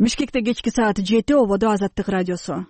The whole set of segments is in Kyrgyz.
Бишкекте кечки саат 7 ободо Азаттык радиосу.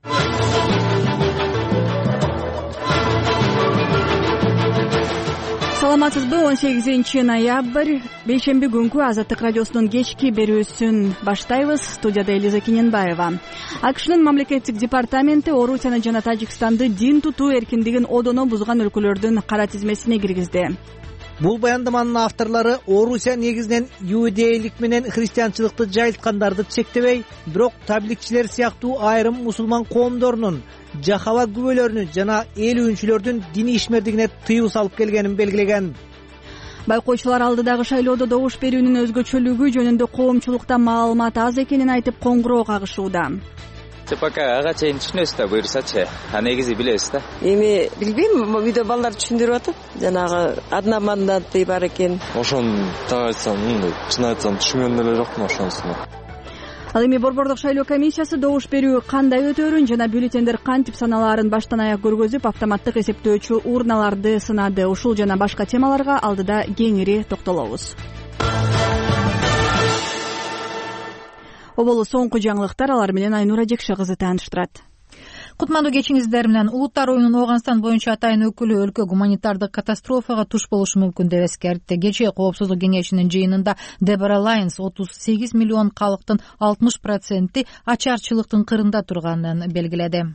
Саламатсызбы? 18-ноябрь бейшемби күнгү Азаттык радиосунун кечки берүүсүн баштайбыз. Студияда Элиза Кененбаева. АКШнын мамлекеттик департаменти Орусияны жана Тажикстанды дин тутуу эркиндигин одоно бузган өлкөлөрдүн кара тизмесине киргизди. Бул баяндаманын авторлору Орусия негизинен иудейлик менен христианчылыкты жайылткандарды чектебей, бирок табликчилер сыяктуу айрым мусулман коомдорунун жахава күбөлөрүнүн жана эл үчүлөрдүн диний ишмердигине тыюу салып келгенин белгилеген. Байкоочулар алдыдагы шайлоодо добуш берүүнүн өзгөчөлүгү жөнүндө коомчулукта маалымат аз экенин айтып коңгуроо кагышууда. Пока ага чейин түшүнөсүз да, буюрсачы. Негизи билесиз да. Эми билбейм, видео балдар түшүндүрүп атат. Жанагы одна мандаты бар экен. Ошону так айтсам, чын айтсам түшүнгөн эле жокмун ошонусуна. Ал эми Борбордук шайлоо комиссиясы добуш берүү кандай өтөөрүн жана бюллетендер кантип саналаарын баштан аяк көргөзүп, автоматтык эсептөөчү урналарды сынады. Ушул жана башка темаларга алдыда кеңири токтолобуз. Оболу соңку жаңылыктар, алар менен Айнура Жекше кызы тааныштырат. Кутмандуу кечиңиздер менен Улуттар оюнунун Ооганстан боюнча атайын өкүлү өлкө гуманитардык катастрофага туш болушу мүмкүн деп эскертти. Кечээ Коопсуздук кеңешинин жыйынында Дебора Лайнс 38 миллион калктын 60% ачарчылыктын кырында турганын белгиледи.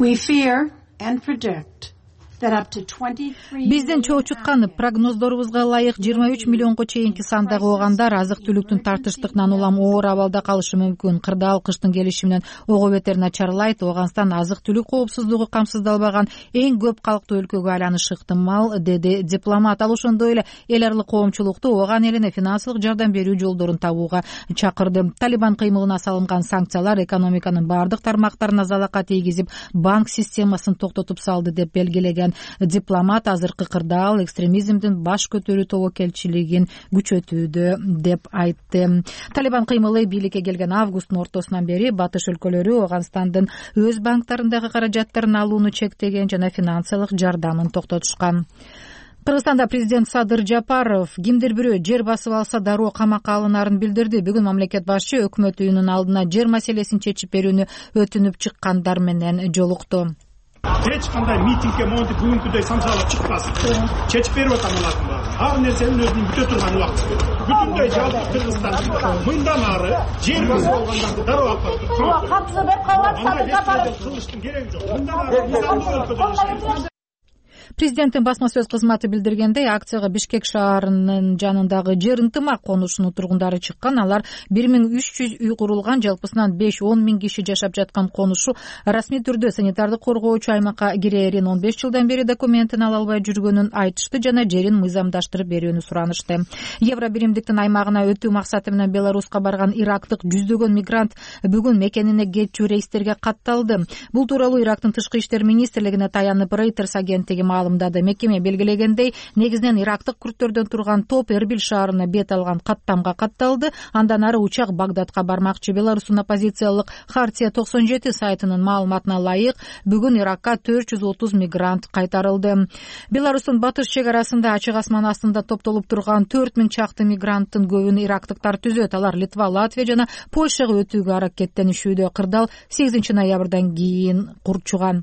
Биздин чоочуткан прогноздорубузга ылайык 23 миллионго чейинки сандагы оогандар азык-түлүктүн тартыштыгынан улам оор абалда калышы мүмкүн. Кырдаал кыштын келиши менен ого бетер начарлайт. Ооганстан азык-түлүк коопсуздугу камсыздалбаган эң көп калктуу өлкөгө айланышы ыктымал, деди дипломат. Ал ошондой эле эл аралык коомчулукту ооган элине финансылык жардам берүү жолдорун табууга чакырды. Талибан кыймылына салынган санкциялар экономиканын бардык тармактарына залака тийгизип, банк системасын токтотуп салды деп белгилеген дипломат азыркы кырдаал экстремизмдин баш көтөрүү тобокелчилигин күчөтүүдө деп айтты. Талибан кыймылы бийликке келген августтун ортосунан бери батыш өлкөлөрү Ооганстандын өз банктарындагы каражаттарын алууну чектеген жана финансылык жардамын токтотушкан. Кыргызстанда президент Садыр Жапаров кимдир бирөө жер басып алса дароо камакка алынаарын билдирди. Бүгүн мамлекет башчы өкмөт үйүнүн алдына жер маселесин чечип берүүнү өтүнүп чыккандар менен жолукту. Эч кандай митингге монтип бүгүнкүдөй самсалып чыкпасын. Чечип берип атам алардын баарын. Ар нерсенин өзүнүн бүтө турган убакыты. Бүтүндөй жалпы Кыргызстан мындан ары жер басып алгандарды дароо алып барып. Катысы бер калат кылыштын кереги жок. Мындан ары мыйзамдуу өлкөдө жашайбыз. Президенттин басма сөз кызматы билдиргендей, акцияга Бишкек шаарынын жанындагы жер ынтымак конушунун тургундары чыккан. Алар 1300 үй курулган, жалпысынан 5-10 миң киши жашап жаткан конушу расмий түрдө санитардык коргоочу аймакка кирээрин, 15 жылдан бери документин ала албай жүргөнүн айтышты жана жерин мыйзамдаштырып берүүнү суранышты. Евро биримдиктин аймагына өтүү максаты менен Беларуска барган ирактык жүздөгөн мигрант бүгүн мекенине кетчү рейстерге катталды. Бул тууралуу Ирактын тышкы иштер министрлигине таянып Reuters агенттиги маалымдады. Мекеме белгилегендей, негизинен ирактык күрттөрдөн турган топ Эрбил шаарына бет алган каттамга катталды. Андан ары учак Багдадка бармакчы. Беларустун оппозициялык Хартия 97 сайтынын маалыматына ылайык, бүгүн Иракка 430 мигрант кайтарылды. Беларустун батыш чек арасында ачык асман астында топтолуп турган 4000 чакты мигранттын көбүн ирактыктар түзөт. Алар Литва, Латвия жана Польшага өтүүгө аракеттенишүүдө. Кырдаал 8 ноябрдан кийин курчуган.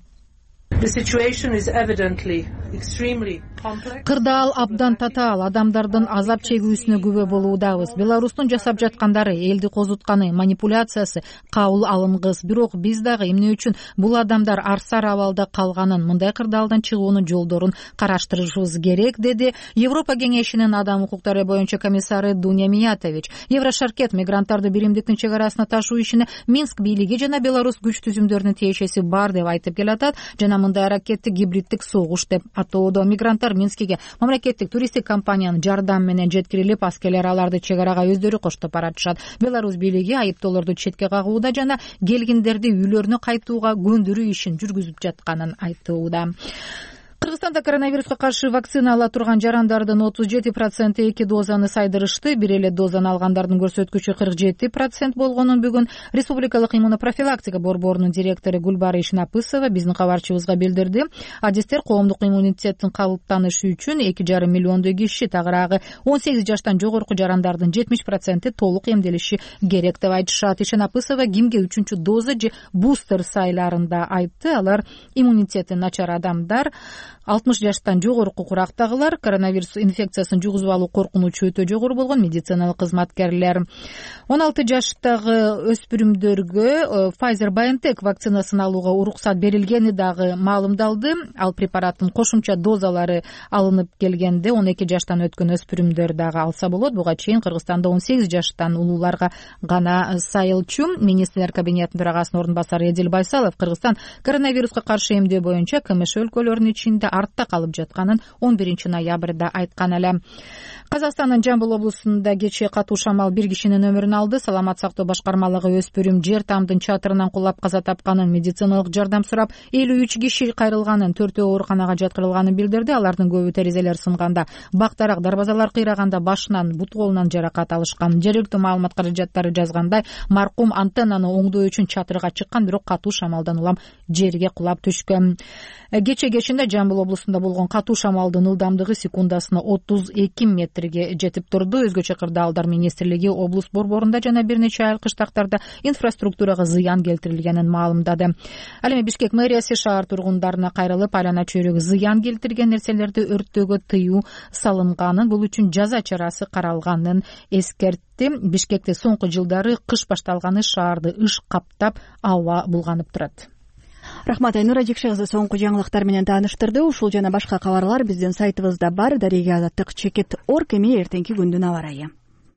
Кырдаал абдан татаал, адамдардын азап чегүүсүнө күбө болуудабыз. Беларустун жасап жаткандары элди козутканы, манипуляциясы кабыл алынгыс. Бирок биз дагы эмне үчүн бул адамдар арсар абалда калганын, мындай кырдаалдан чыгуунун жолдорун караштырышыбыз керек, деди Европа кеңешинин адам укуктары боюнча комиссары Дуня Миятович. Еврошаркет мигранттарды биримдиктин чек арасына ташуу ишине Минск бийлиги жана Беларус күч түзүмдөрүнүн тиешеси бар деп айтып келатат. Жана мындай аракетти гибриддик согуш деп атоодо. Мигранттар Минскиге мамлекеттик туристтик компаниянын жардамы менен жеткирилип, аскерлер аларды чек арага өздөрү коштоп баратышат. Беларус бийлиги айыптоолорду четке кагууда жана келгиндерди үйлөрүнө кайтууга көндүрүү ишин жүргүзүп жатканын айтууда. Кыргызстанда коронавируска каршы вакцина ала турган жарандардын 37% 2 дозаны сайдырышты. Бир эле дозаны алгандардын көрсөткүчү 47% болгонун бүгүн Республикалык иммунопрофилактика борборунун директору Гүлбары Ишнапысова биздин кабарчыбызга билдирди. Адистер коомдук иммунитеттин калыптанышы үчүн 2,5 миллиондой киши, тагыраагы 18 жаштан жогорку жарандардын 70% толук эмделиши керек деп айтышат. Ишнапысова кимге 3-чү доза же бустер сайларында айтты. Алар иммунитети начар адамдар, 60 жаштан жогорку курактагылар, коронавирус инфекциясын жугузуп алуу коркунучу өтө жогору болгон медициналык кызматкерлер. 16 жаштагы өспүрүмдөргө Pfizer-BioNTech вакцинасын алууга уруксат берилгени дагы маалымдалды. Ал препараттын кошумча дозалары алынып келгенде 12 жаштан өткөн өспүрүмдөр дагы алса болот. Буга чейин Кыргызстанда 18 жаштан улууларга гана сайылчу. Министрлер кабинетинин төрагасынын орун басары Эдил Байсалов Кыргызстан коронавируска каршы эмдөө боюнча КМШ өлкөлөрүнүн ичинде артта калып жатканын 11 ноябрда айткан эле. Казакстандын Жамбыл облусунда кечээ катуу шамал бир кишинин өмүрүн алды. Саламат сактоо башкармалыгы өспүрүм жер тамдын чатырынан кулап каза тапканын, медициналык жардам сурап 53 киши кайрылганын, 4-өө ооруканага жаткырылганын билдирди. Алардын көбү терезелер сынганда, бактарак дарбазалар кыйраганда, башынан, бут колунан жаракат алышкан. Жергиликтүү маалымат каражаттары жазгандай, маркум антеннаны оңдоо үчүн чатырга чыккан, бирок катуу шамалдан улам жерге кулап түшкөн. Кечээ кечинде Жамбыл облусунда болгон катуу шамалдын ылдамдыгы секундасына 32 метрге жетип турду. Өзгөчө кырдаалдар министрлиги облус борборунда жана бир нече айыл кыштактарда инфраструктурага зыян келтирилгенин маалымдады. Ал эми Бишкек мэриясы шаар тургундарына кайрылып, айлана чөйрөгө зыян келтирген нерселерди өрттөөгө тыюу салынганын, бул үчүн жаза чарасы каралганын эскертти. Бишкекте соңку жылдары кыш башталганы шаарды ыш каптап, аба булганып турат. Рахмат, Айнура Жекше кызы соңку жаңылыктар менен тааныштырды. Ушул жана башка кабарлар биздин сайтыбызда бар. Дарега Азаттык _org. Эми эртеңки күндүн аба ырайы.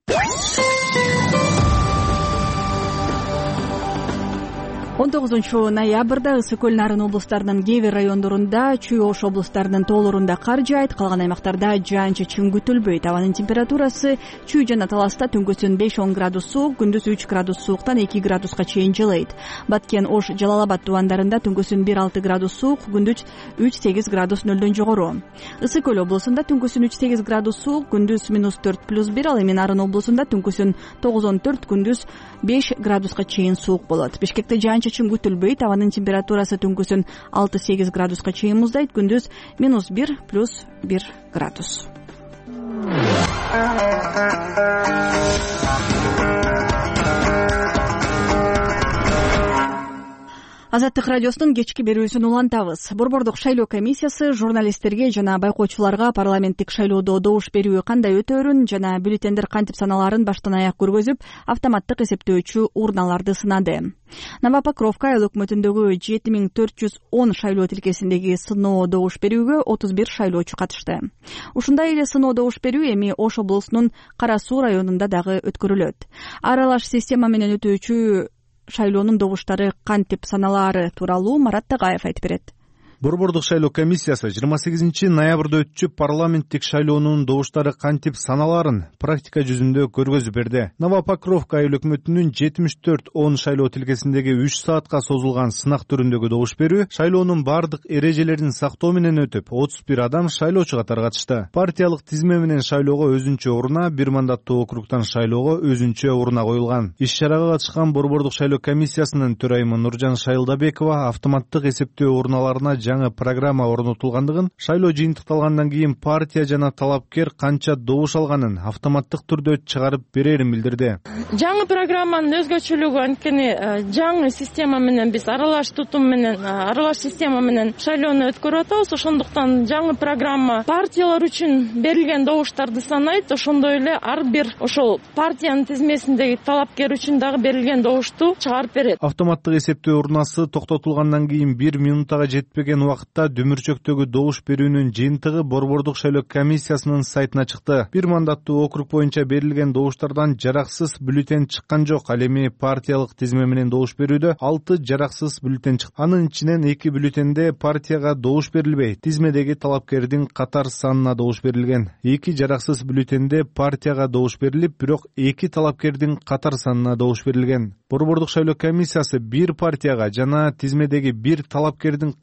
19 ноябрда Ысык көл Нарын облустарынын кээ бир райондорунда, Чүй Ош облустарынын тоолорунда кар жаайт, калган аймактарда жаан-чачын күтүлбөйт. Абанын температурасы Чүй жана Таласта түнкүсүн 5-10 градус суук, күндүз 3 градус сууктан 2 градуска чейин жылыйт. Баткен, Ош, Жалал-Абад тубандарында түнкүсүн 1-6 градус суук, күндүз 3-8 градус нөлдөн жогору. Ысык көл облусунда түнкүсүн 3-8 градус суук, күндүз -4+1, ал эми Нарын облусунда түнкүсүн 9-14, күндүз 5 градуска чейин суук болот. Бишкекте жаан-чачын күтүлбөйт. Абанын температурасы түнкүсүн 6-8 градуска чейин муздайт, күндүз -1+1 градус. Азаттык радиосунун кечки берүүсүн улантабыз. Борбордук шайлоо комиссиясы журналисттерге жана байкоочуларга парламенттик шайлоодо добуш берүү кандай өтөөрүн жана бюллетендер кантип саналаарын баштан аяк көргөзүп, автоматтык эсептөөчү урналарды сынады. Новопокровка айыл өкмөтүндөгү 7410 шайлоо тилкесиндеги сыноо добуш берүүгө 31 шайлоочу катышты. Ушундай эле сыноо добуш берүү эми Ош облусунун Кара Суу районунда дагы өткөрүлөт. Аралаш система менен өтүүчү шайлоонун добуштары кантип саналаары тууралуу Марат Тагаев айтып берет. Борбордук шайлоо комиссиясы 28 ноябрда өтчү парламенттик шайлоонун добуштары кантип саналаарын практика жүзүндө көргөзүп берди. Новопокровка айыл өкмөтүнүн 7410 шайлоо тилкесиндеги 3 саатка созулган сынак түрүндөгү добуш берүү шайлоонун бардык эрежелерин сактоо менен өтүп, 31 адам шайлоочу катары катышты. Партиялык тизме менен шайлоого өзүнчө урна, бир мандаттуу округтан шайлоого өзүнчө урна коюлган. Иш-чарага катышкан борбордук шайлоо комиссиясынын төрайымы Нуржан Шайылдабекова автоматтык эсептөө урналарына жаңы программа орнотулгандыгын, шайлоо жыйынтыкталгандан кийин партия жана талапкер канча добуш алганын автоматтык түрдө чыгарып берерин билдирди. Жаңы программанын өзгөчөлүгү анткени жаңы система менен биз аралаш тутум менен, аралаш система менен шайлоону өткөрүп атабыз. Ошондуктан жаңы программа партиялар үчүн берилген добуштарды санайт, ошондой эле ар бир ошол партиянын тизмесиндеги талапкер үчүн дагы берилген добушту чыгарып берет. Автоматтык эсептөө урнасы токтотулгандан кийин 1 минутага жетпеген убакытта дүмүрчөктөгү добуш берүүнүн жыйынтыгы борбордук шайлоо комиссиясынын сайтына чыкты. Бир мандаттуу округ боюнча берилген добуштардан жараксыз бюллетень чыккан жок. Ал эми партиялык тизме менен добуш берүүдө 6 жараксыз бюллетень чыкты. Анын ичинен 2 бюллетенде партияга добуш берилбей, тизмедеги талапкердин катар санына добуш берилген. 2 жараксыз бюллетенде партияга добуш берилип, бирок 2 талапкердин катар санына добуш берилген. Борбордук шайлоо комиссиясы бир партияга жана тизмедеги бир талапкердин катар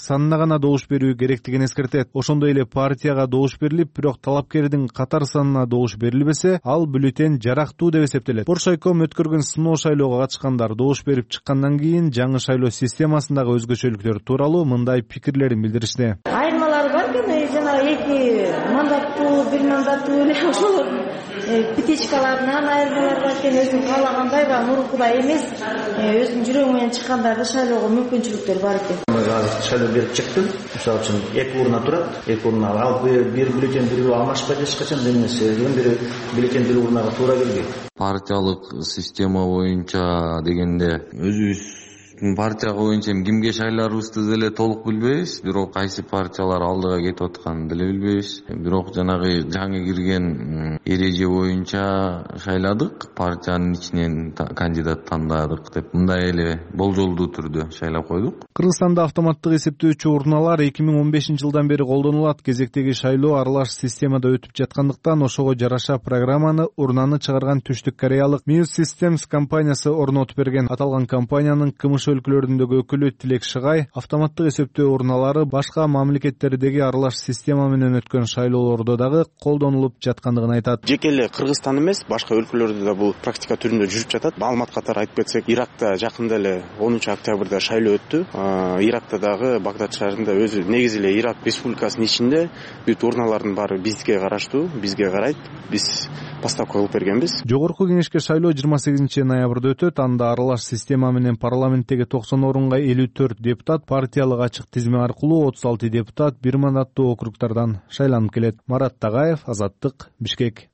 санына гана добуш берүү керектигин эскертет. Ошондой эле партияга добуш берилип, бирок талапкердин катар санына добуш берилбесе, ал бюллетень жарактуу деп эсептелет. Боршайком өткөргөн сыноо шайлоого катышкандар добуш берип чыккандан кийин жаңы шайлоо системасындагы өзгөчөлүктөр тууралуу мындай пикирлерин билдиришти. Айырмалар бар экен, жанагы эки мандаттуу, бир мандаттуу эле ошолордун петечкаларынан айырмалар бар экен. Өзүң каалагандай мурункудай эмес, өзүнүн жүрөгү менен чыккандарды шайлоого мүмкүнчүлүктөр бар экен. Азыр шайлоо берип чыктым. Мисалы үчүн 2 урна турат. 2 урна алып бир бюллетень бирөө алмашпайт эч качан. Эмес, бир бюллетень бир урнага туура келбейт. Партиялык система боюнча дегенде өзүбүз партияга боюнча кимге шайларыбызды деле толук билбейбиз, бирок кайсы партиялар алдыга кетип атканын деле билбейбиз. Бирок жанагы жаңы кирген эреже боюнча шайладык, партиянын ичинен кандидат тандадык деп мындай эле болжолдуу түрдө шайлап койдук. Кыргызстанда автоматтык эсептөөчү урналар 2015-жылдан бери колдонулат. Кезектеги шайлоо аралаш системада өтүп жаткандыктан ошого жараша программаны урнаны чыгарган Түштүк Кореялык Muse Systems компаниясы орнотуп берген. Аталган компаниянын кымыш өлкөлөрүндөгү өкүлү Тилек Шыгай автоматтык эсептөө урналары башка мамлекеттердеги аралаш система менен өткөн шайлоолордо дагы колдонулуп жаткандыгын айтат. Жеке эле Кыргызстан эмес, башка өлкөлөрдө да бул практика түрүндө жүрүп жатат. Маалымат катары айтып кетсек, Иракта жакында эле 10-октябрда шайлоо өттү. Иракта дагы Багдад шаарында өзү негизи эле Ирак республикасынын ичинде бүт урналардын баары бизге караштуу, бизге карайт. Биз поставка кылып бергенбиз. Жогорку кеңешке шайлоо 28 ноябрда өтөт. Анда аралаш система менен парламенттеги 90 орунга 54 депутат, партиялык ачык тизме аркылуу 36 депутат бир мандаттуу округтардан шайланып келет. Марат Тагаев, Азаттык, Бишкек.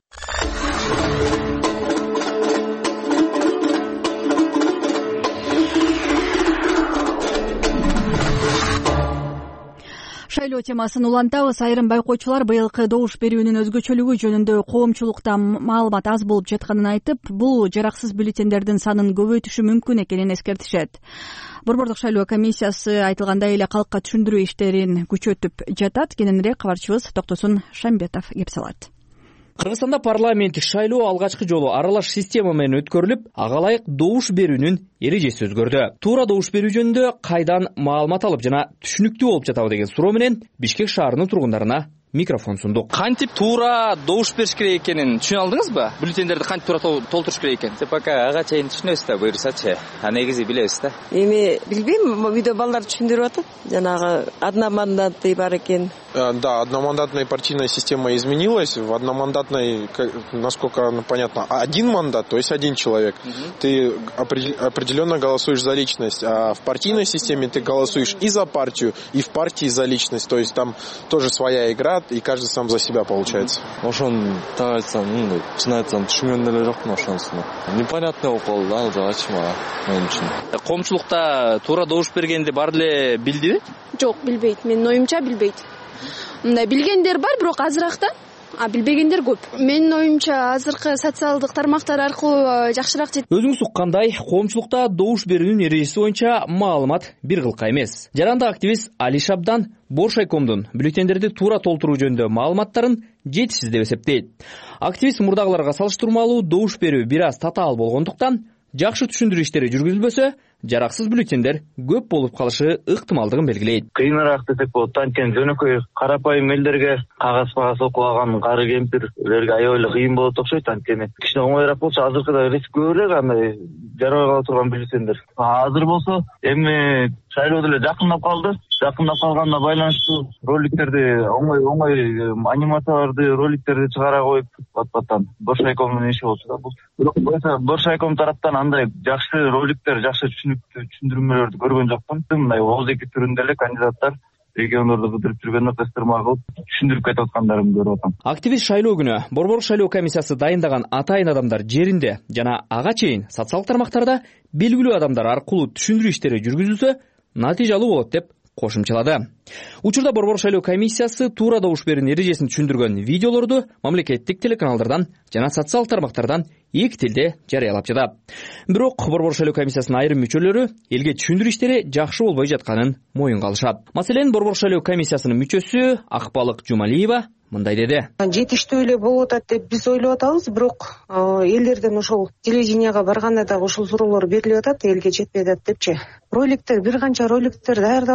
Шайлоо темасын улантабыз. Айрым байкоочулар быйылкы добуш берүүнүн өзгөчөлүгү жөнүндө коомчулукта маалымат аз болуп жатканын айтып, бул жараксыз бюллетендердин санын көбөйтүшү мүмкүн экенин эскертишет. Борбордук шайлоо комиссиясы айтылгандай эле калкка түшүндүрүү иштерин күчөтүп жатат. Кененирээк кабарчыбыз Токтосун Шамбетов кеп салат. Кыргызстанда парламенттик шайлоо алгачкы жолу аралаш система менен өткөрүлүп, ага ылайык добуш берүүнүн эрежеси өзгөрдү. Туура добуш берүү жөнүндө кайдан маалымат алып жана түшүнүктүү болуп жатабы деген суроо менен Бишкек шаарынын тургундарына микрофон сундук. Кантип туура добуш бериш керек экенин түшүнө алдыңызбы? Бюллетендерди кантип туура толтуруш керек экен? Пока ага чейин түшүнөбүз да, буюрсачы. Негизи билебиз да. Эми билбейм, үйдө балдар түшүндүрүп атат. Жанагы одномандатный бар экен. Да, одномандатная партийная система изменилась. В одномандатной, насколько понятно, один мандат, то есть один человек. Ты определенно голосуешь за личность. А в партийной системе ты голосуешь и за партию, и в партии за личность. То есть там тоже своя игра, и каждый сам за себя получается. Ошон так айтсам, чын айтсам түшүнгөн деле жокмун ошонусун. Непонятно болуп калды да, азырчы мага мен үчүн. Коомчулукта туура добуш бергенди бар эле билдиби? Жок, билбейт. Менин оюмча билбейт. Мындай билгендер бар, бирок азыракта, билбегендер көп. Менин оюмча азыркы социалдык тармактар аркылуу жакшыраак жетет. Өзүңүз уккандай, коомчулукта добуш берүүнүн эрежеси боюнча маалымат бир кылка эмес. Жарандык активист Али Шабдан Боршайкомдун бюллетендерди туура толтуруу жөнүндө маалыматтарын жетишсиз деп эсептейт. Активист мурдагыларга салыштырмалуу добуш берүү бир аз татаал болгондуктан, жакшы түшүндүрүү иштери жүргүзүлбөсө, жараксыз бюллетендер көп болуп калышы ыктымалдыгын белгилейт. Кыйыныраак десек болот, анткени жөнөкөй карапайым элдерге кагаз окуп алган кары кемпирлерге аябай кыйын болот окшойт. Анткени кичине оңоюраак болчу, азыркыда риск көбүрөөк андай жарабай кала турган бюллетендер. Азыр болсо эми шайлоо деле жакындап калды. Жакындап калганына байланыштуу роликтерди оңой анимацияларды, роликтерди чыгара коюп паттан Боршайкомдун иши болчу да бул. Бирок Боршайком тараптан андай жакшы роликтер, жакшы түшүндүрмөлөрдү көргөн жокмун. Мындай ооздеги түрүндө эле кандидаттар региондорду бытырып жүргөндө кыстырма кылып түшүндүрүп кетип аткандарын көрүп атам. Активист шайлоо күнү Борбордук шайлоо комиссиясы дайындаган атайын адамдар жеринде жана ага чейин социалдык тармактарда белгилүү адамдар аркылуу түшүндүрүү иштери жүргүзүлсө, натыйжалуу болот деп кошумчалады. Учурда Борбордук шайлоо комиссиясы туура добуш берүүнүн эрежесин түшүндүргөн видеолорду мамлекеттик телеканалдардан жана социалдык тармактардан эки тилде жарыялап жатат. Бирок Борбордук шайлоо комиссиясынын айрым мүчөлөрү элге түшүндүрүү иштери жакшы болбой жатканын моюнга алышат. Маселен, Борбордук шайлоо комиссиясынын мүчөсү Акбалык Жумалиева мындай деди. Жетиштүү эле болуп атат деп биз ойлоп атабыз, бирок элдерден ошол телевиденияга барганда дагы ушул суроолор берилип атат, элге жетпей атат депчи. Роликтер, бир канча роликтер даярдалды.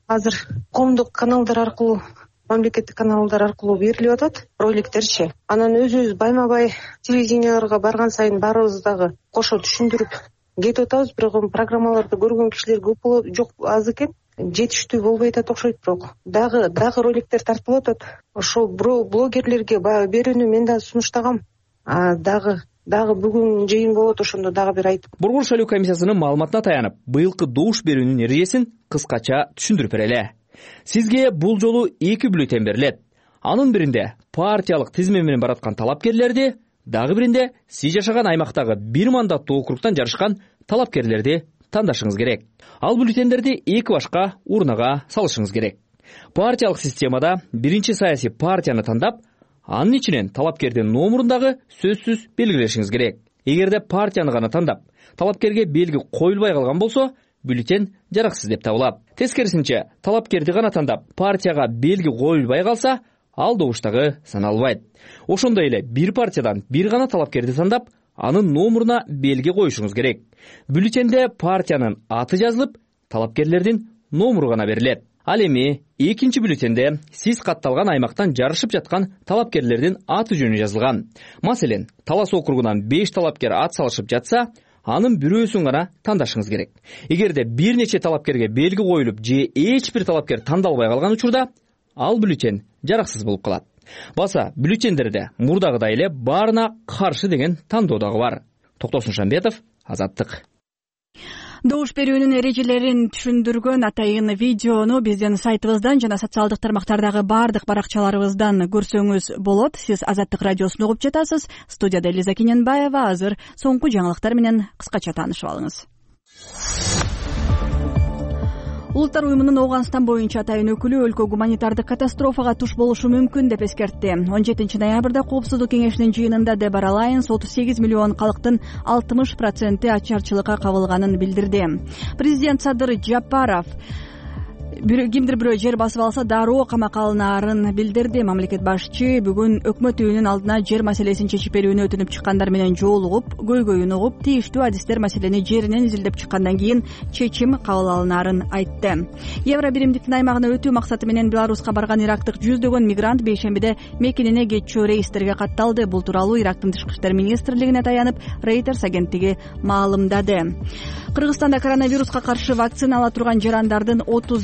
азыр коомдук каналдар аркылуу, мамлекеттик каналдар аркылуу берилип атат роликтерчи. Анан өзүбүз байма бай телевиденияларга барган сайын баарыбыз дагы кошо түшүндүрүп кетип атабыз. Бирок программаларды көргөн кишилер көп болот, жок аз экен. Жетиштүү болбой атат окшойт, бирок дагы роликтер тартылып атат. Ошол блогерлерге баягы берүүнү мен да сунуштагам. Дагы бүгүн жыйын болот, ошондо дагы бир айтып. Борбор шайлоо комиссиясынын маалыматына таянып, быйылкы добуш берүүнүн эрежесин кыскача түшүндүрүп берели. Сизге бул жолу 2 бюллетень берилет. Анын биринде партиялык тизме менен бараткан талапкерлерди, дагы биринде сиз жашаган аймактагы 1 мандаттуу округтан жарышкан талапкерлерди тандашыңыз керек. Ал бюллетендерди 2 башка урнага салышыңыз керек. Партиялык системада биринчи саясий партияны тандап, анын ичинен талапкердин номурун дагы сөзсүз белгилешиңиз керек. Эгерде партияны гана тандап, талапкерге белги коюлбай калган болсо, бюллетень жараксыз деп табылат. Тескерисинче, талапкерди гана тандап, партияга белги коюлбай калса, ал добуштагы саналбайт. Ошондой эле бир партиядан бир гана талапкерди тандап, анын номуруна белги коюшуңуз керек. Бюллетенде партиянын аты жазылып, талапкерлердин номуру гана берилет. Ал эми экинчи бюллетенде сиз катталган аймактан жарышып жаткан талапкерлердин аты жөнү жазылган. Маселен, Талас округунан 5 талапкер ат салышып жатса, анын бирөөсүн гана тандашыңыз керек. Эгерде бир нече талапкерге белги коюлуп же эч бир талапкер тандалбай калган учурда, ал бюллетень жараксыз болуп калат. Баса бюллетендерде мурдагыдай эле баарына каршы деген тандоо дагы бар. Токтосун Шамбетов, Азаттык. Добуш берүүнүн эрежелерин түшүндүргөн атайын видеону биздин сайтыбыздан жана социалдык тармактардагы бардык баракчаларыбыздан көрсөңүз болот. Сиз Азаттык радиосун угуп жатасыз. Студияда Элиза Кененбаева. Азыр соңку жаңылыктар менен кыскача таанышып алыңыз. Улуттар уюмунун Ооганстан боюнча атайын өкүлү өлкө гуманитардык катастрофага туш болушу мүмкүн деп эскертти. 17 ноябрда Коопсуздук кеңешинин жыйынында Дебора Лайнс 38 миллион калктын 60% ачарчылыкка кабылганын билдирди. Президент Садыр Жапаров кимдир бирөө жер басып алса дароо камакка алынаарын билдирди. Мамлекет башчы бүгүн өкмөт үйүнүн алдына жер маселесин чечип берүүнү өтүнүп чыккандар менен жолугуп, көйгөйүн угуп, тийиштүү адистер маселени жеринен изилдеп чыккандан кийин чечим кабыл алынаарын айтты. Евро биримдиктин аймагына өтүү максаты менен Беларуска барган ирактык жүздөгөн мигрант бейшембиде Мекенине кетчү рейстерге катталды. Бул тууралуу Ирактын тышкы иштер министрлигине таянып, Reuters агенттиги маалымдады. Кыргызстанда коронавируска каршы вакцина ала турган жарандардын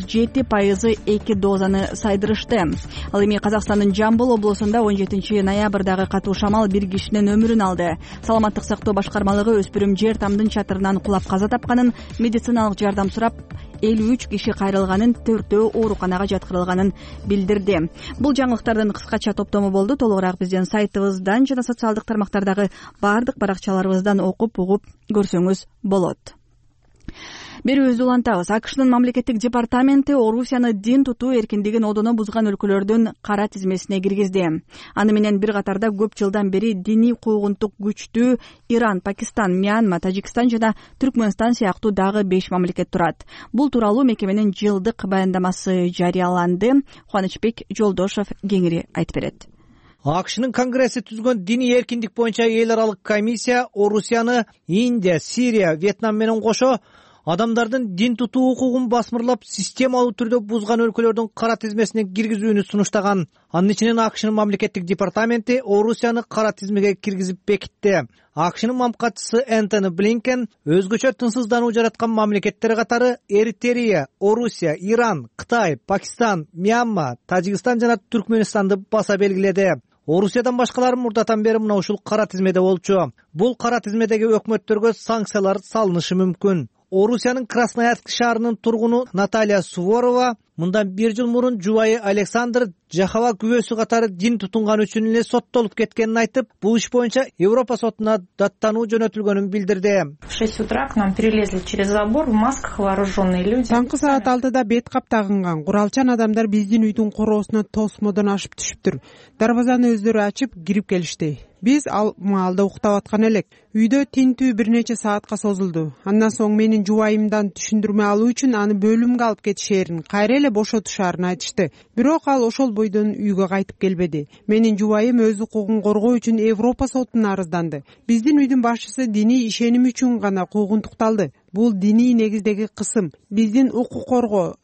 37% 2 дозаны сайдырышты. Ал эми Казакстандын Жамбыл облусунда 17 ноябрдагы катуу шамал бир кишинин өмүрүн алды. Саламаттык сактоо башкармалыгы өспүрүм жер тамдын чатырынан кулап каза тапканын, медициналык жардам сурап 53 киши кайрылганын, 4-өө ооруканага жаткырылганын билдирди. Бул жаңылыктардын кыскача топтому болду. Толугураак биздин сайтыбыздан жана социалдык тармактардагы бардык баракчаларыбыздан окуп угуп көрсөңүз болот. Берүүбүздү улантабыз. АКШнын мамлекеттик департаменти Орусияны дин тутуу эркиндигин одоно бузган өлкөлөрдүн кара тизмесине киргизди. Аны менен бир катарда көп жылдан бери диний куугунтук күчтүү Иран, Пакистан, Мьянма, Тажикстан жана Түркмөнстан сыяктуу дагы 5 мамлекет турат. Бул тууралуу мекеменин жылдык баяндамасы жарыяланды. Кубанычбек Жолдошов кеңири айтып берет. АКШнын Конгресси түзгөн диний эркиндик боюнча эл аралык комиссия Орусияны Индия, Сирия, Вьетнам менен кошо адамдардын дин тутуу укугун басмырлап, системалуу түрдө бузган өлкөлөрдүн кара тизмесине киргизүүнү сунуштаган. Анын ичинен АКШнын мамлекеттик департаменти Орусияны кара тизмеге киргизип бекитти. АКШнын мамкатчысы Энтони Блинкен өзгөчө тынчсыздануу жараткан мамлекеттер катары Эритрея, Орусия, Иран, Кытай, Пакистан, Мьянма, Тажикстан жана Түркмөнстанды баса белгиледи. Орусиядан башкалары мурдатан бери мына ушул кара тизмеде болчу. Бул кара тизмедеги өкмөттөргө санкциялар салынышы мүмкүн. Орусиянын Красноярск шаарынын тургуну Наталья Суворова мындан 1 жыл мурун жубайы Александр Жахава күбөсү катары дин тутунган үчүн эле соттолуп кеткенин айтып, бул иш боюнча Европа сотуна даттануу жөнөтүлгөнүн билдирди. В 6 утра к нам перелезли через забор в масках вооруженные люди. Таңкы саат 6-да бет кап тагынган куралчан адамдар биздин үйдүн короосуна тосмодон ашып түшүптүр. Дарбазаны өздөрү ачып кирип келишти. Биз ал маалда уктап аткан элек. Үйдө тинтүү бир нече саатка созулду. Андан соң менин жубайымдан түшүндүрмө алуу үчүн аны бөлүмгө алып кетишээрин, кайра эле бошотушаарын айтышты. Бирок ал ошол бойдон үйгө кайтып келбеди. Менин жубайым өз укугун коргоо үчүн Европа сотуна арызданды. Биздин үйдүн башчысы диний ишеним үчүн гана куугунтукталды. Бул диний негиздеги кысым. Биздин укук коргоо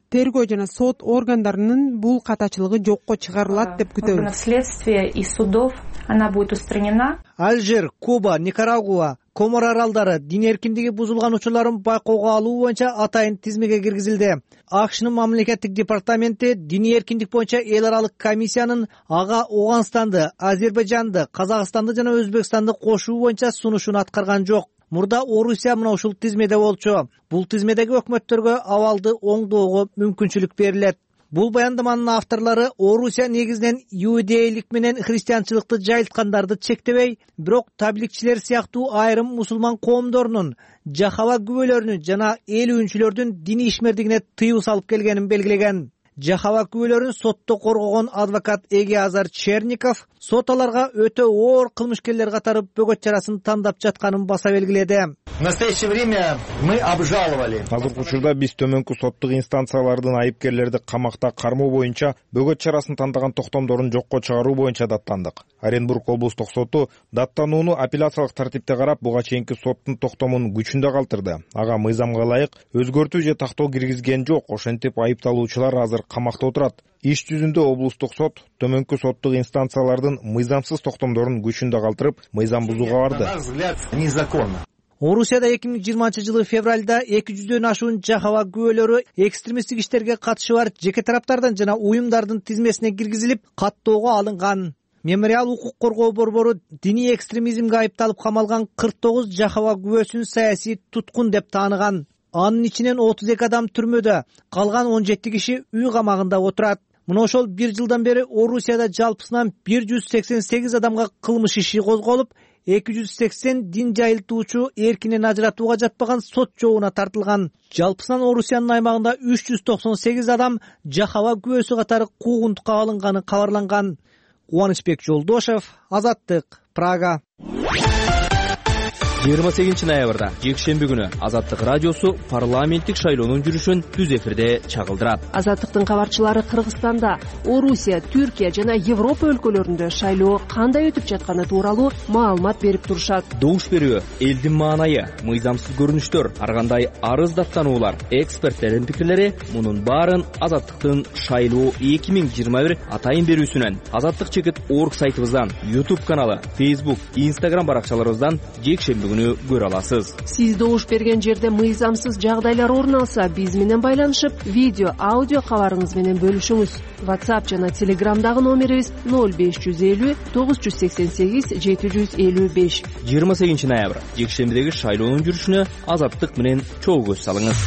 тергөө жана сот органдарынын бул катачылыгы жокко чыгарылат деп күтөбүз. Следствия и судов она будет устранена. Алжир, Куба, Никарагуа, Комор аралдары дин эркиндиги бузулган учурларын байкоого алуу боюнча атайын тизмеге киргизилди. АКШнын мамлекеттик департаменти диний эркиндик боюнча эл аралык комиссиянын ага Ооганстанды, Азербайжанды, Казакстанды жана Өзбекстанды кошуу боюнча сунушун аткарган жок. Мурда Орусия мына ушул тизмеде болчу. Бул тизмедеги өкмөттөргө абалды оңдоого мүмкүнчүлүк берилет. Бул баяндаманын авторлору Орусия негизинен иудейлик менен христианчылыкты жайылткандарды чектебей, бирок табликчилер сыяктуу айрым мусулман коомдорунун, Жахава күбөлөрүнүн жана ээлүүнчүлөрдүн диний ишмердигине тыюу салып келгенин белгилеген. Жахава күбөлөрүн сотто коргогон адвокат Эгиазар Черников сот аларга өтө оор кылмышкерлер катары бөгөт чарасын тандап жатканын баса белгиледи. В настоящее время мы обжаловали. Азыркы учурда биз төмөнкү соттук инстанциялардын айыпкерлерди камакта кармоо боюнча бөгөт чарасын тандаган токтомдорун жокко чыгаруу боюнча даттандык. Оренбург облустук соту даттанууну апелляциялык тартипте карап, буга чейинки соттун токтомун күчүндө калтырды. Ага мыйзамга ылайык өзгөртүү же тактоо киргизген жок. Ошентип айыпталуучулар азыр камакта отурат. Иш жүзүндө облустук сот төмөнкү соттук инстанциялардын мыйзамсыз токтомдорун күчүндө калтырып, мыйзам бузууга барды. Незаконно. Орусияда 2020 февралда 200дөн ашуун Жахава күбөлөрү экстремисттик иштерге катышы бар жеке тараптардан жана уюмдардын тизмесине киргизилип, каттоого алынган. Мемориал укук коргоо борбору диний экстремизмге айыпталып камалган 49 Жахава күбөсүн саясий туткун деп тааныган. Анын ичинен 32 адам түрмөдө, калган 17 киши үй камагында отурат. Мына ошол 1 жылдан бери Орусияда жалпысынан 188 адамга кылмыш иши козголуп, 280 дин жайылтуучу эркинен ажыратууга жатпаган сот жообуна тартылган. Жалпысынан Орусиянын аймагында 398 адам Жахава күбөсү катары куугунтукка алынганы кабарланган. Кубанычбек Жолдошев, Азаттык, Прага. 28 ноябрда жекшемби күнү Азаттык радиосу парламенттик шайлоонун жүрүшүн түз эфирде чагылдырат. Азаттыктын кабарчылары Кыргызстанда, Орусия, Түркия жана Европа өлкөлөрүндө шайлоо кандай өтүп жатканы тууралуу маалымат берип турушат. Добуш берүү, элдин маанайы, мыйзамсыз көрүнүштөр, ар кандай арыз даттануулар, эксперттердин пикирлери мунун баарын Азаттыктын шайлоо 2021 атайын берүүсүнөн, Азаттык.org сайтыбыздан, YouTube каналы, Facebook, Instagram баракчаларыбыздан жекшемби күнү көрө аласыз. Сиз добуш берген жерде мыйзамсыз жагдайлар орун алса, биз менен байланышып, видео, аудио кабарыңыз менен бөлүшүңүз. WhatsApp жана Telegramдагы номерибиз 0550 988 755. 28 ноябрь жекшембидеги шайлоонун жүрүшүнө Азаттык менен чогуу көз салыңыз.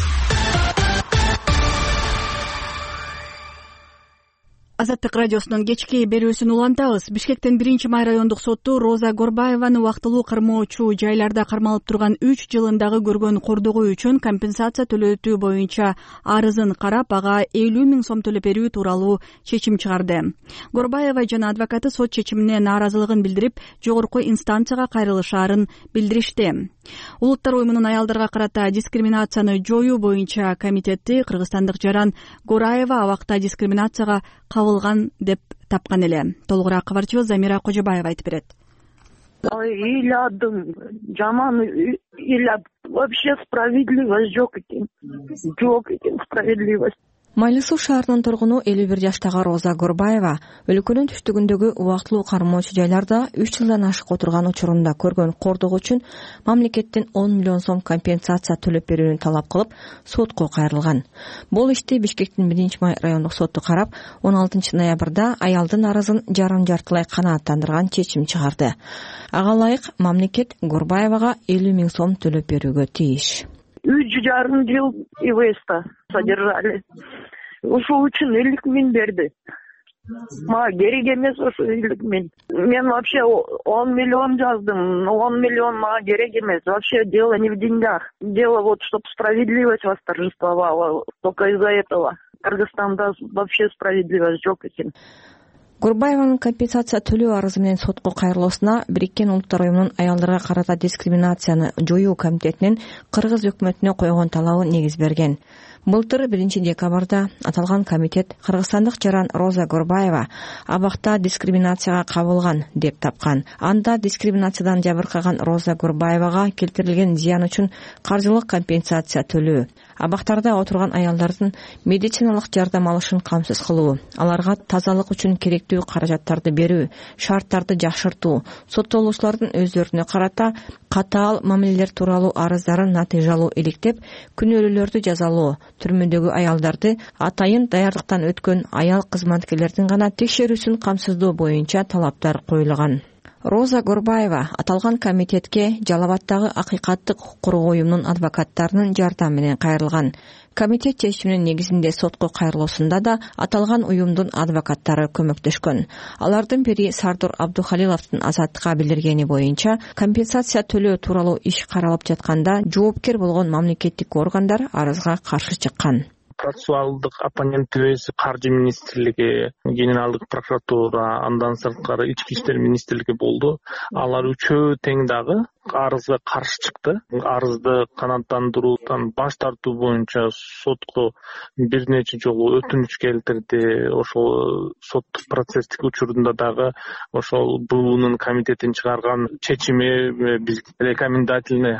Азаттык радиосунун кечки берүүсүн улантабыз. Бишкектин 1-май райондук соту Роза Горбаеваны убактылуу кармоочу жайларда кармалып турган 3 жылындагы көргөн кордугу үчүн компенсация төлөтүү боюнча арызын карап, ага 50 000 сом төлөп берүү тууралуу чечим чыгарды. Горбаева жана адвокаты сот чечимине нааразылыгын билдирип, жогорку инстанцияга кайрылышаарын билдиришти. Улуттар уюмунун аялдарга карата дискриминацияны жоюу боюнча комитети кыргызстандык Жаран Гораева абакта дискриминацияга кабылган деп тапкан эле. Толугураак кабарчыбыз Замира Кожобаева айтып берет. Ыйладым, жаман ыйлап, вообще справедливость жок экен. Жок экен справедливость. Майлы Суу шаарынын тургуну 51 жаштагы Роза Горбаева өлкөнүн түштүгүндөгү убактылуу кармоочу жайларда 3 жылдан ашык отурган учурунда көргөн кордугу үчүн мамлекеттен 10 миллион сом компенсация төлөп берүүнү талап кылып сотко кайрылган. Бул ишти Бишкектин 1-май райондук соту карап, 16 ноябрда аялдын арызын жарым жартылай канааттандырган чечим чыгарды. Ага ылайык мамлекет Горбаевага 50 000 сом төлөп берүүгө тийиш. 3,5 жыл ИВСта содержали. Ушул үчүн 50 000 берди. Мага керек эмес ошо 50 000. Мен вообще 10 миллион жаздым. 10 миллион мага керек эмес. Вообще дело не в деньгах. Дело вот, чтобы справедливость восторжествовала. Только из-за этого. Кыргызстанда вообще справедливость жок экен. Гурбаеванын компенсация төлөө арызы менен сотко кайрылуусуна Бириккен Улуттар уюмунун аялдарга карата дискриминацияны жоюу комитетинин Кыргыз өкмөтүнө койгон талабы негиз берген. Былтыр 1-декабрда аталган комитет кыргызстандык жаран Роза Гурбаева абакта дискриминацияга кабылган деп тапкан. Анда дискриминациядан жабыркаган Роза Гурбаевага келтирилген зыян үчүн каржылык компенсация төлөө, абактарда отурган аялдардын медициналык жардам алышын камсыз кылуу, аларга тазалык үчүн керектүү каражаттарды берүү, шарттарды жакшыртуу, соттолуучулардын өздөрүнө карата катаал мамилелер тууралуу арыздарын натыйжалуу иликтеп, күнөөлүүлөрдү жазалоо, түрмөдөгү аялдарды атайын даярдыктан өткөн аял кызматкерлердин гана текшерүүсүн камсыздоо боюнча талаптар коюлган. Роза Гурбаева аталган комитетке Жалал Абаддагы Акыйкаттык укук коргоо уюмунун адвокаттарынын жардамы менен кайрылган. Комитет чечиминин негизинде сотко кайрылуусунда да аталган уюмдун адвокаттары көмөктөшкөн. Алардын бири Сардор Абдухалиловдун Азаттыкка билдиргени боюнча, компенсация төлөө тууралуу иш каралып жатканда жоопкер болгон мамлекеттик органдар арызга каршы чыккан. Процессуалдык оппонентибиз Каржы министрлиги, Генералдык прокуратура, андан сырткары Ички иштер министрлиги болду. Алар үчөө тең дагы арызга каршы чыкты. Арызды канааттандыруудан баш тартуу боюнча сотко бир нече жолу өтүнүч келтирди. Ошол соттук процесстик учурунда дагы ошол БУнун комитетин чыгарган чечими биз рекомендательный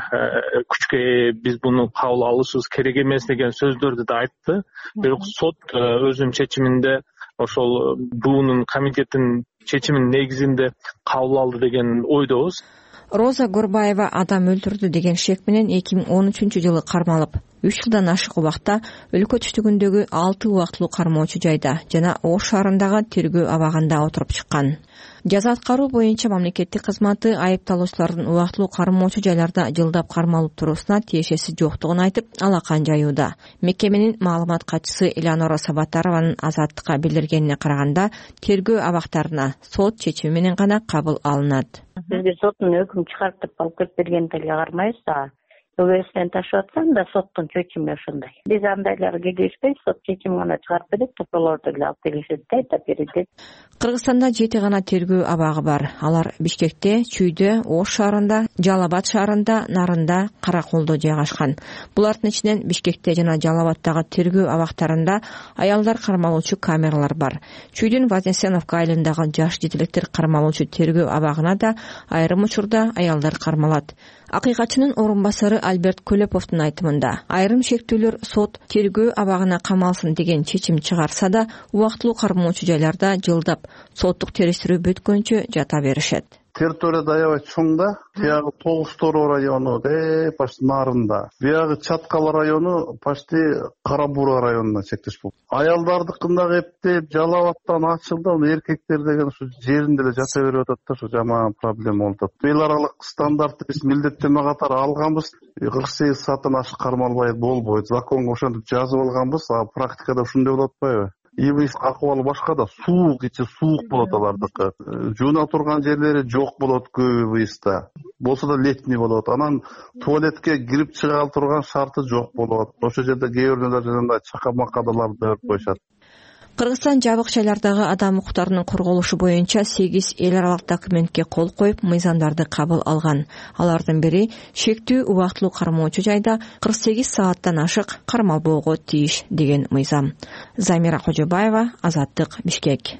күчкө биз буну кабыл алышыбыз керек эмес деген сөздөрдү да айтты. Бирок сот өзүнүн чечиминде ошол БУнун комитетинин чечиминин негизинде кабыл алды деген ойдобуз. Роза Гурбаева адам өлтүрдү деген шек менен 2013-жылы кармалып, 3 жылдан ашык убакта өлкө түштүгүндөгү 6 убактылуу кармоочу жайда жана Ош шаарындагы тергөө абагында отуруп чыккан. Жаза аткаруу боюнча мамлекеттик кызматы айыпталуучулардын убактылуу кармоочу жайларда жылдап кармалып туруусуна тиешеси жоктугун айтып, алакан жаюуда. Мекеменин маалымат катчысы Элеонора Сабатарованын Азаттыкка билдиргенине караганда, тергөө абактарына сот чечими менен гана кабыл алынат. Бизге соттун өкүм чыгарып деп алып келип бергендерге кармайбыз да. ÖBS'den taşıvatsan da sottun çökümü ошондой. Biz andaylar келишпейбиз, сот чечим гана чыгарып берет, тополорду эле алып келишет да, айтып берет. Кыргызстанда 7 гана тергөө абагы бар. Алар Бишкекте, Чүйдө, Ош шаарында, Жалал Абад шаарында, Нарында, Караколдо жайгашкан. Булардын ичинен Бишкекте жана Жалал Абаддагы тергөө абактарында аялдар кармалуучу камералар бар. Чүйдүн Вознесеновка айылындагы жаш жетелектер кармалуучу тергөө абагына да айрым учурда аялдар кармалат. Акыйкатчынын орун басары Альберт Көлөповдун айтымында, айрым шектүүлөр сот тергөө абагына камалсын деген чечим чыгарса да, убактылуу кармоочу жайларда жылдап соттук териштирүү бүткөнчө жата беришет. Территория аябай чоң да, тиягы Тогуштор району, почти Нарында. Биягы Чаткал району почти Карабура районуна чектеш болду. Аялдардыкындагы эптеп Жалал Абадтан ачылды, эркектер деген ушу жеринде эле жата берип атат да, ушу жаман проблема болуп атат. Эл аралык стандартты биз милдеттенме катары алганбыз, 48 сааттан ашык кармалбай болбойт. Законго ошентип жазып алганбыз, а практикада ушундай болуп атпайбы? Ибис акыбалы башка да, суук ичи суук болот алардыкы. Жууна турган жерлери жок болот көбү иста. Болсо да летний болот. Анан туалетке кирип чыга турган шарты жок болот. Ошол жерде кээ бирлер жанагындай чакамакадаларды өрүп коюшат. Кыргызстан жабык жайлардагы адам укуктарынын корголушу боюнча 8 эл аралык документке кол коюп, мыйзамдарды кабыл алган. Алардын бири шектүү убактылуу кармоочу жайда 48 сааттан ашык кармалбоого тийиш деген мыйзам. Замира Кожобаева, Азаттык, Бишкек.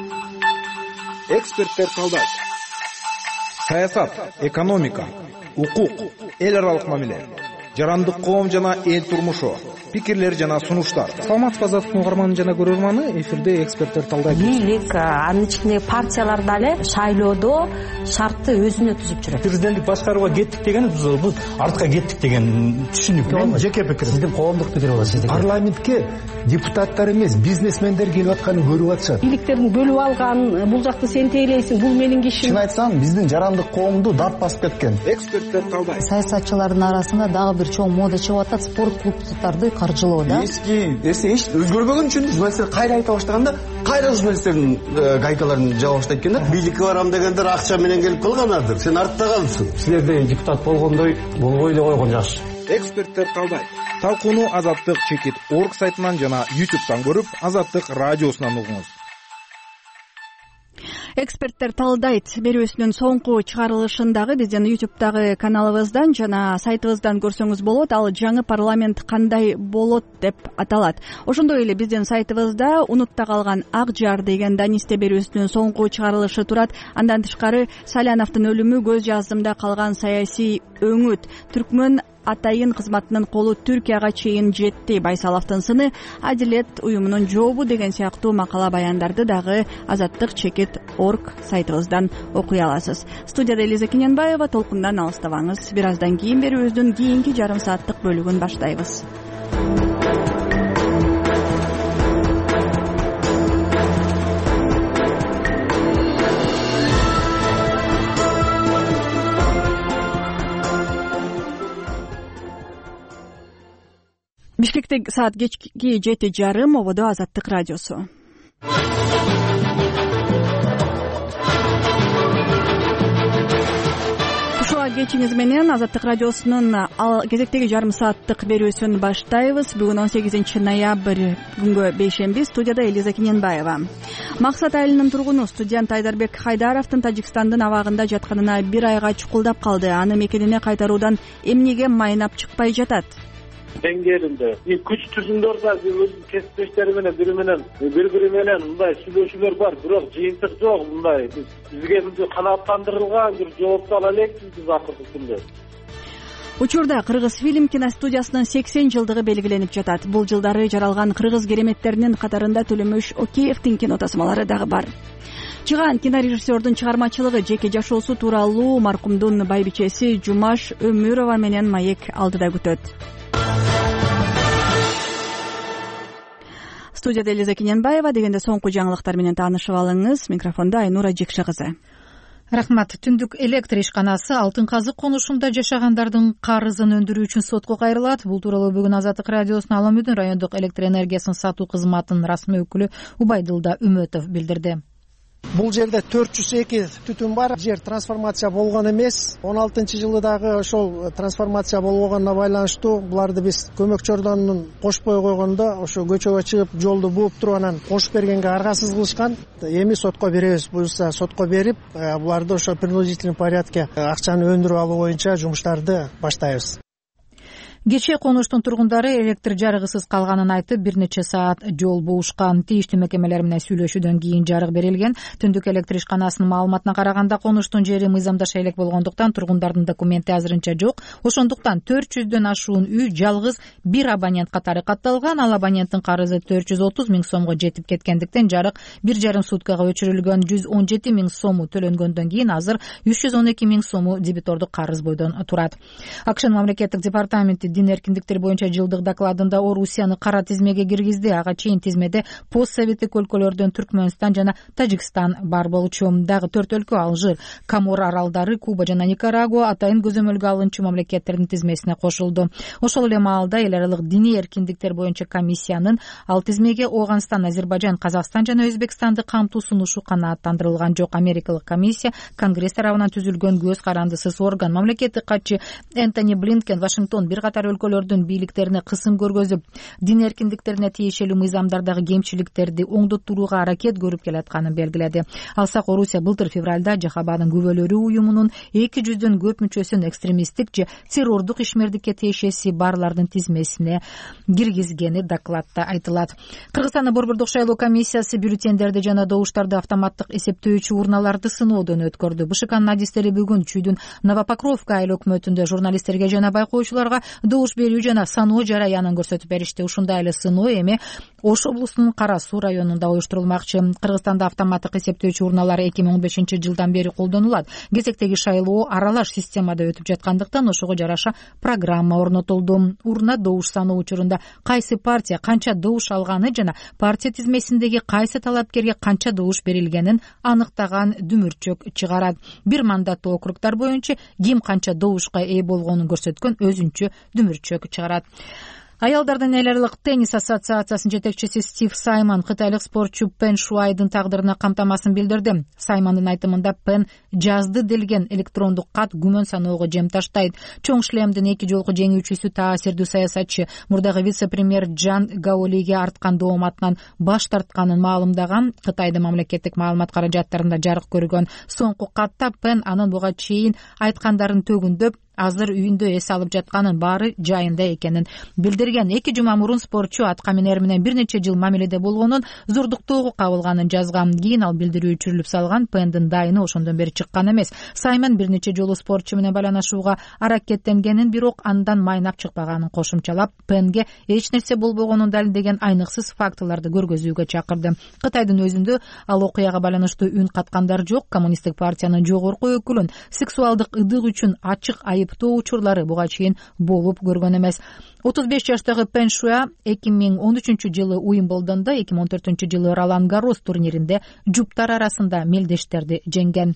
Эксперттер талдайт. Саясат, экономика, укук, эл аралык мамиле, жарандык коом жана эл турмушу, пикирлер жана сунуштар. Саламатсызбы, Азаттыктын угарманы жана көрөрманы, эфирде эксперттер талдайт. Бийлик, анын ичинде партиялар дагы шайлоодо шартты өзүнө түзүп жүрөт. Президенттик башкарууга кеттик деген бул артка кеттик деген түшүнүк. Мен жеке пикирим. Сиздин коомдук пикир болот. Парламентке депутаттар эмес, бизнесмендер келип атканын көрүп атышат. Бийликтердин бөлүп алган, бул жакты сен тейлейсиң, бул менин кишим. Чын айтсам, биздин жарандык коомду дат басып кеткен. Эксперттер талдайт. Саясатчылардын арасында дагы бир чоң мода чыгып атат, спорт клубдарды каржылоо да. Эске эч өзгөрбөгөн үчүн журналисттер кайра айта баштаганда, кайра журналисттердин гайкаларын жаба баштайт экен да. Бийликке барам дегендер акча менен келип калганадыр. Сен артта калдың. Силерде депутат болгондой болбой эле койгон жакшы. Эксперттер талдайт. Талкууну Азаттык чекит.org сайтынан жана YouTube'дан көрүп, Азаттык радиосунан угуңуз. эксперттер талдайт берүүсүнүн соңку чыгарылышындагы биздин YouTube'дагы каналыбыздан жана сайтыбыздан көрсөңүз болот. Ал жаңы парламент кандай болот деп аталат. Ошондой эле биздин сайтыбызда унутта калган Ак Жар деген Данисте берүүсүнүн соңку чыгарылышы турат. Андан тышкары Саляновдун өлүмү көз жаздымда калган саясий өңүт, Түркмөн атайын кызматынын колу Түркияга чейин жетти, Байсаловдун сыны, Адилет уюмунун жообу деген сыяктуу макала баяндарды дагы azatdыкчекит.org сайтыбыздан окуй аласыз. Студияда Элиза Кененбаева, толкундан алыстабаңыз. Бир аздан кийин берүүбүздүн кийинки жарым сааттык бөлүгүн баштайбыз. Бишкекте саат кечки 7:30, ободо Азаттык радиосу. Ушуга кечиңиз менен Азаттык радиосунун кезектеги жарым сааттык берүүсүн баштайбыз. Бүгүн 18 ноябрь күнгө бейшемби. Студияда Элиза Кененбаева. Максат айылынын тургуну студент Айдарбек Хайдаровдун Тажикстандын абагында жатканына бир айга чукулдап калды. Аны мекенине кайтаруудан эмнеге майнап чыкпай жатат? Деңгээлинде күч түзүмдөр да өзүнүн кесиптештери менен бири менен мындай сүйлөшүүлөр бар, бирок жыйынтык жок. Мындай бизге канааттандырылган бир жоопту ала элекпиз биз акыркы күндө. Учурда Кыргыз фильм киностудиясынын 80 жылдыгы белгиленип жатат. Бул жылдары жаралган кыргыз кереметтеринин катарында Төлөмөш Океевдин кино тасмалары дагы бар. Чыган кинорежиссердун чыгармачылыгы жеке жашоосу тууралуу маркумдун байбичеси Жумаш Өмүрова менен маек алдыда күтөт. Студияда Элиза Кененбаева. Дегенде соңку жаңылыктар менен таанышып алыңыз. Микрофондо Айнура Жекши кызы. Рахмат. Түндүк электр ишканасы Алтын казык конушунда жашагандардын карызын өндүрүү үчүн сотко кайрылат. Бул тууралуу бүгүн Азаттык радиосунун Аламүдүн райондук электр энергиясын сатуу кызматынын расмий өкүлү Убайдылда Үмөтов билдирди. Бул жерде 402 түтүн бар. Жер трансформация болгон эмес. 16-жылы дагы ошол трансформация болбогонуна байланыштуу буларды биз көмөкчөрдөн кошпой койгондо ошо көчөгө чыгып жолду бууп туруп анан кошуп бергенге аргасыз кылышкан. Эми сотко беребиз. Буюрса сотко берип, буларды ошо принудительный порядке акчаны өндүрүп алуу боюнча жумуштарды баштайбыз. Кечээ конуштун тургундары электр жарыгысыз калганын айтып, бир нече саат жол буушкан. Тийиштүү мекемелер менен сүйлөшүүдөн кийин жарык берилген. Түндүк электр ишканасынын маалыматына караганда конуштун жери мыйзамдаша элек болгондуктан тургундардын документи азырынча жок. Ошондуктан 400дөн ашуун үй жалгыз бир абонент катары катталган. Ал абоненттин карызы 430 000 сомго жетип кеткендиктен жарык 1,5 суткага өчүрүлгөн. 117 000 сому төлөнгөндөн кийин азыр 312 000 сому дебитордук карыз бойдон турат. АКШнын мамлекеттик департаменти дин эркиндиктери боюнча жылдык докладында Орусияны кара тизмеге киргизди. Ага чейин тизмеде постсоветтик өлкөлөрдөн Түркмөнстан жана Тажикстан бар болчу. Дагы 4 өлкө Алжир, Комор аралдары, Куба жана Никарагуа атайын көзөмөлгө алынчу мамлекеттердин тизмесине кошулду. Ошол эле маалда эл аралык диний эркиндиктер боюнча комиссиянын ал тизмеге Ооганстан, Азербайжан, Казакстан жана Өзбекстанды камтуу сунушу канааттандырылган жок. Америкалык комиссия Конгресс тарабынан түзүлгөн көз карандысыз орган. Мамлекеттик катчы Энтони Блинкен Вашингтон бир катар өлкөлөрдүн бийликтерине кысым көргөзүп, дин эркиндиктерине тиешелүү мыйзамдардагы кемчиликтерди оңдоттурууга аракет көрүп келатканын белгиледи. Алсак, Орусия былтыр февралда Жахабадын күбөлөрү уюмунун 200дөн көп мүчөсүн экстремисттик же террордук ишмердикке тиешеси барлардын тизмесине киргизгени докладта айтылат. Кыргызстандын Борбордук шайлоо комиссиясы бюллетендерди жана добуштарды автоматтык эсептөөчү урналарды сыноодон өткөрдү. БШКнын адистери бүгүн Чүйдүн Новопокровка айыл өкмөтүндө журналисттерге жана байкоочуларга добуш берүү жана саноо жараянын көрсөтүп беришти. Ушундай эле сыноо эми Ош облусунун Кара Суу районунда уюштурулмакчы. Кыргызстанда автоматтык эсептөөчү урналар 2015-жылдан бери колдонулат. Кезектеги шайлоо аралаш системада өтүп жаткандыктан ошого жараша программа орнотулду. Урна добуш саноо учурунда кайсы партия канча добуш алганы жана партия тизмесиндеги кайсы талапкерге канча добуш берилгенин аныктаган дүмүрчөк чыгарат. Бир мандаттуу округдар боюнча ким канча добушка ээ болгонун көрсөткөн өзүнчө дүмүрчөк чыгарат. Аялдардын эл аралык теннис ассоциациясынын жетекчиси Стив Саймон кытайлык спортчу Пен Шуайдын тагдырына камтамасын билдирди. Саймондун айтымында Пен жазды делген электрондук кат күмөн саноого жем таштайт. Чоң шлемдин 2 жолку жеңүүчүсү таасирдүү саясатчы мурдагы вице-премьер Джан Гаолиге арткан дооматынан баш тартканын маалымдаган. Кытайдын мамлекеттик маалымат каражаттарында жарык көргөн соңку катта Пен анын буга чейин айткандарын төгүндөп, азыр үйүндө эс алып жатканын, баары жайында экенин билдирген. 2 жума мурун спортчу атка минер менен бир нече жыл мамиледе болгонун, зордуктоого кабылганын жазган. Кийин ал билдирүү өчүрүлүп салган. Пендин дайыны ошондон бери чыккан эмес. Саймон бир нече жолу спортчу менен байланышууга аракеттенгенин, бирок андан майнап чыкпаганын кошумчалап, Пенге эч нерсе болбогонун далилдеген айныксыз фактыларды көргөзүүгө чакырды. Кытайдын өзүндө ал окуяга байланыштуу үн каткандар жок. Коммунисттик партиянын жогорку өкүлүн сексуалдык ыдык үчүн ачык айыптоо учурлары буга чейин болуп көргөн эмес. 35 жаштагы Пен Шуя 2013 жылы Уимблдондо, 2014 жылы Ролан Гаррос турниринде жуптар арасында мелдештерди жеңген.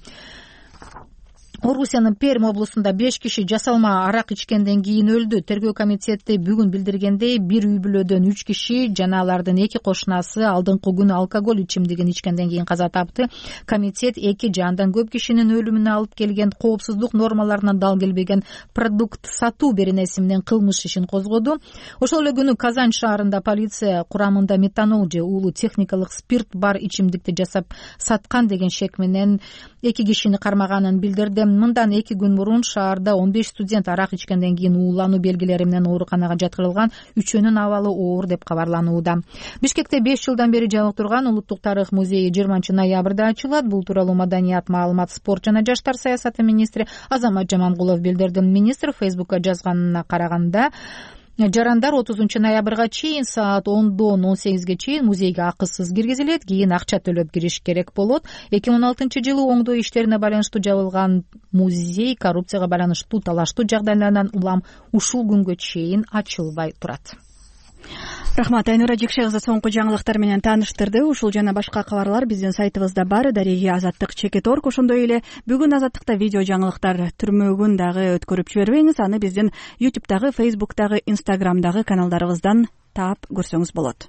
Орусиянын Пермь облусунда 5 киши жасалма арак ичкенден кийин өлдү. Тергөө комитети бүгүн билдиргендей, бир үй бүлөдөн 3 киши жана алардын 2 кошунасы алдыңкы күнү алкоголь ичимдигин ичкенден кийин каза тапты. Комитет 2 же андан көп кишинин өлүмүнө алып келген коопсуздук нормаларына дал келбеген продукт сатуу беренеси менен кылмыш ишин козгоду. Ошол эле күнү Казань шаарында полиция курамында метанол же уулуу техникалык спирт бар ичимдикти жасап саткан деген шек менен 2 кишини кармаганын билдирди. Мындан 2 күн мурун шаарда 15 студент арак ичкенден кийин уулануу белгилери менен ооруканага жаткырылган. 3-өнүн абалы оор деп кабарланууда. Бишкекте 5 жылдан бери жабык турган Улуттук тарых музейи 20-ноябрда ачылат. Бул тууралуу Маданият, маалымат, спорт жана жаштар саясаты министри Азамат Жамангулов билдирди. Министр Фейсбукка жазганына караганда, жарандар 30-ноябрга чейин саат 10-дон 18ге чейин музейге акысыз киргизилет, кийин акча төлөп кириш керек болот. 2016-жылы оңдоо иштерине байланыштуу жабылган музей коррупцияга байланыштуу талаштуу жагдайлардан улам ушул күнгө чейин ачылбай турат. Рахмат, Айнура Жекше кызы соңку жаңылыктар менен тааныштырды. Ушул жана башка кабарлар биздин сайтыбызда бар. Дария Азаттык /Org. Ошондой эле бүгүн Азаттыкта видео жаңылыктар түрмөгүн дагы өткөрүп жибербеңиз. Аны биздин YouTube'дагы, Facebook'дагы, Instagram'дагы каналдарыбыздан таап көрсөңүз болот.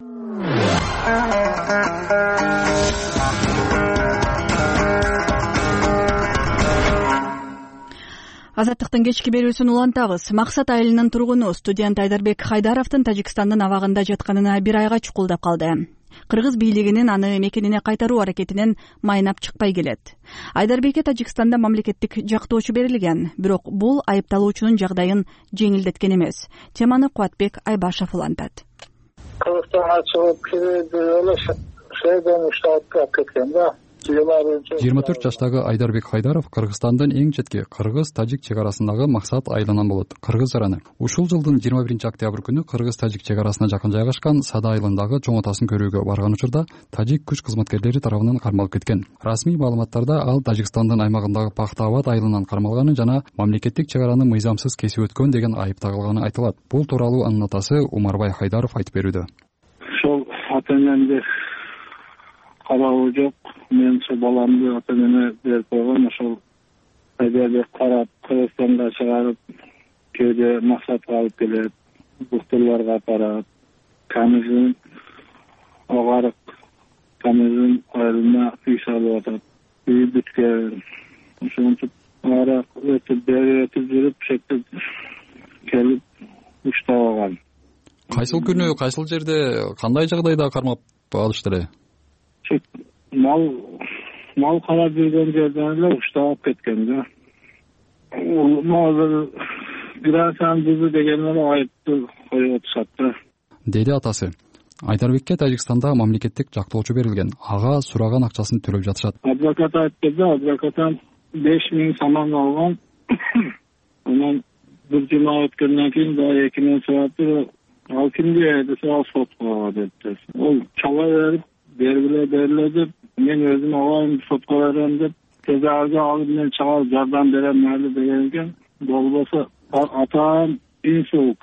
Азаттыктын кечки берүүсүн улантабыз. Максат айылынын тургуну студент Айдарбек Хайдаровдун Тажикстандын абагында жатканына 1 айга чукулдап калды. Кыргыз бийлигинин аны мекенине кайтаруу аракетинен майнап чыкпай келет. Айдарбекке Тажикстанда мамлекеттик жактоочу берилген, бирок бул айыпталуучунун жагдайын жеңилдеткен эмес. Теманы Кубатбек Айбашев улантат. Кыргызстанга чыгып кирди эле шейден ушталып кеткен да. 24 жаштагы Айдарбек Хайдаров Кыргызстандын эң четки кыргыз-тажик чек арасындагы Максат айылынан болот. Кыргыз жараны. Ушул жылдын 21 октябрь күнү кыргыз-тажик чек арасына жакын жайгашкан Сада айылындагы чоң атасын көрүүгө барган учурда тажик күч кызматкерлери тарабынан кармалып кеткен. Расмий маалыматтарда ал Тажикстандын аймагындагы Пахтаабад айылынан кармалганы жана мамлекеттик чек араны мыйзамсыз кесип өткөн деген айып тагылганы айтылат. Бул тууралуу анын атасы Умарбай Хайдаров айтып берүүдө. Ошол ата-энемди карабы жок. Мен ошо баламды ата-энеме берип койгом. Ошол Айдарбек карап Кыргызстанга чыгарып, кээде Максатка алып келет, доктурларга апарат. Камизин огарык, камизин айылына үй салып атат. Үй бүткөн. Ошентип арак өтүп жүрүп, шектеп келип уштап алган. Кайсыл күнү, кайсыл жерде, кандай жагдайда кармап алышты эле? Мал карап жүргөн жерден эле уштап кеткен да. Азыр граждан бузу деген эле айыпты коюп атышат да, деди атасы. Айдарбекке Тажикстанда мамлекеттик жактоочу берилген. Ага сураган акчасын төлөп жатышат. Адвокат айтты да, адвокаттан 5000 сомон алган. Анан бир жума өткөндөн кийин дагы 2000 сомон ал кимге десе ал сотко депти. Ол чала бериле деп, мен өзүм алайын сотко берем деп, тезарга алып мен чыгарып жардам берем майли деген экен. Болбосо атам инсулт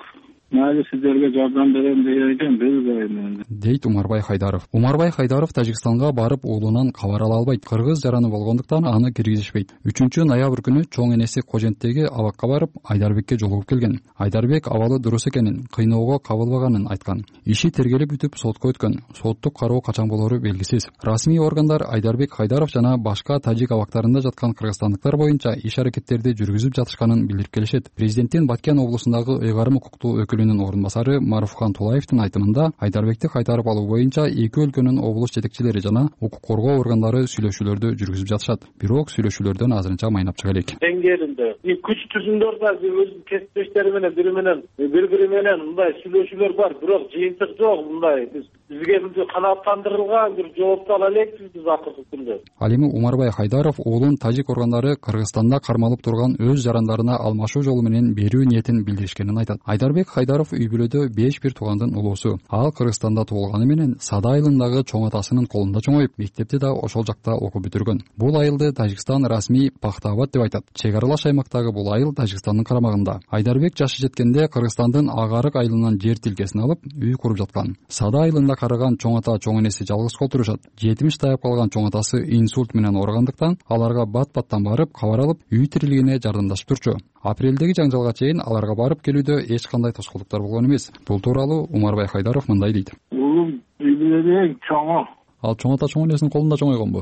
майли сиздерге жардам берем деген билбейм дейт Умарбай Хайдаров. Умарбай Хайдаров Тажикстанга барып уулунан кабар ала албайт. Кыргыз жараны болгондуктан аны киргизишпейт. 3-ноябрь күнү чоң энеси Коженттеги абакка барып Айдарбекке жолугуп келген. Айдарбек абалы дурус экенин, кыйноого кабылбаганын айткан. Иши тергелип бүтүп сотко өткөн. Соттук кароо качан болору белгисиз. Расмий органдар Айдарбек Хайдаров жана башка тажик абактарында жаткан кыргызстандыктар боюнча иш аракеттерди жүргүзүп жатышканын билдирип келишет. Президенттин Баткен облусундагы ыйгарым укуктуу өкүлүнүн орун басары Маруфхан Тулаевдин айтымында Айдарбекти кайтарып алуу боюнча эки өлкөнүн облус жетекчилери жана укук коргоо органдары сүйлөшүүлөрдү жүргүзүп жатышат. Бирок сүйлөшүүлөрдөн азырынча майнап чыга элек. Теңгеринде күч түзүмдөр да өзүнүн кесиптештери менен бири менен мындай сүйлөшүүлөр бар, бирок жыйынтык жок. Мындай бизге канааттандырылган бир жоопту ала элекпиз биз акыркы күндө. Ал эми Умарбай Хайдаров уулун тажик органдары Кыргызстанда кармалып турган өз жарандарына алмашуу жолу менен берүү ниетин билдиришкенин айтат. Айдарбек Хайдаров үй бүлөдө 5 туугандын улуусу. Ал Кыргызстанда туулганы менен Сада айылындагы чоң атасынын колунда чоңоюп, мектепти да ошол жакта окуп бүтүргөн. Бул айылды Тажикстан расмий Пахтаабад деп айтат. Чек аралаш аймактагы бул айыл Тажикстандын карамагында. Айдарбек жашы жеткенде Кыргызстандын Агарык айылынан жер тилкесин алып, үй куруп жаткан. Сада айылында караган чоң ата чоң энеси жалгыз кол турушат. 70 таяп калган чоң атасы инсульт менен ооругандыктан аларга бат-баттан барып кабар алып, үй тирилигине жардамдашып турчу. Апрелдеги жаңжалга чейин аларга барып келүүдө эч кандай тоскоолдуктар болгон эмес. Бул тууралуу Умарбай Хайдаров мындай дейт. Уулум үй бүлөдө чоңо. Ал чоң ата чоң энесинин колунда чоңойгонбу?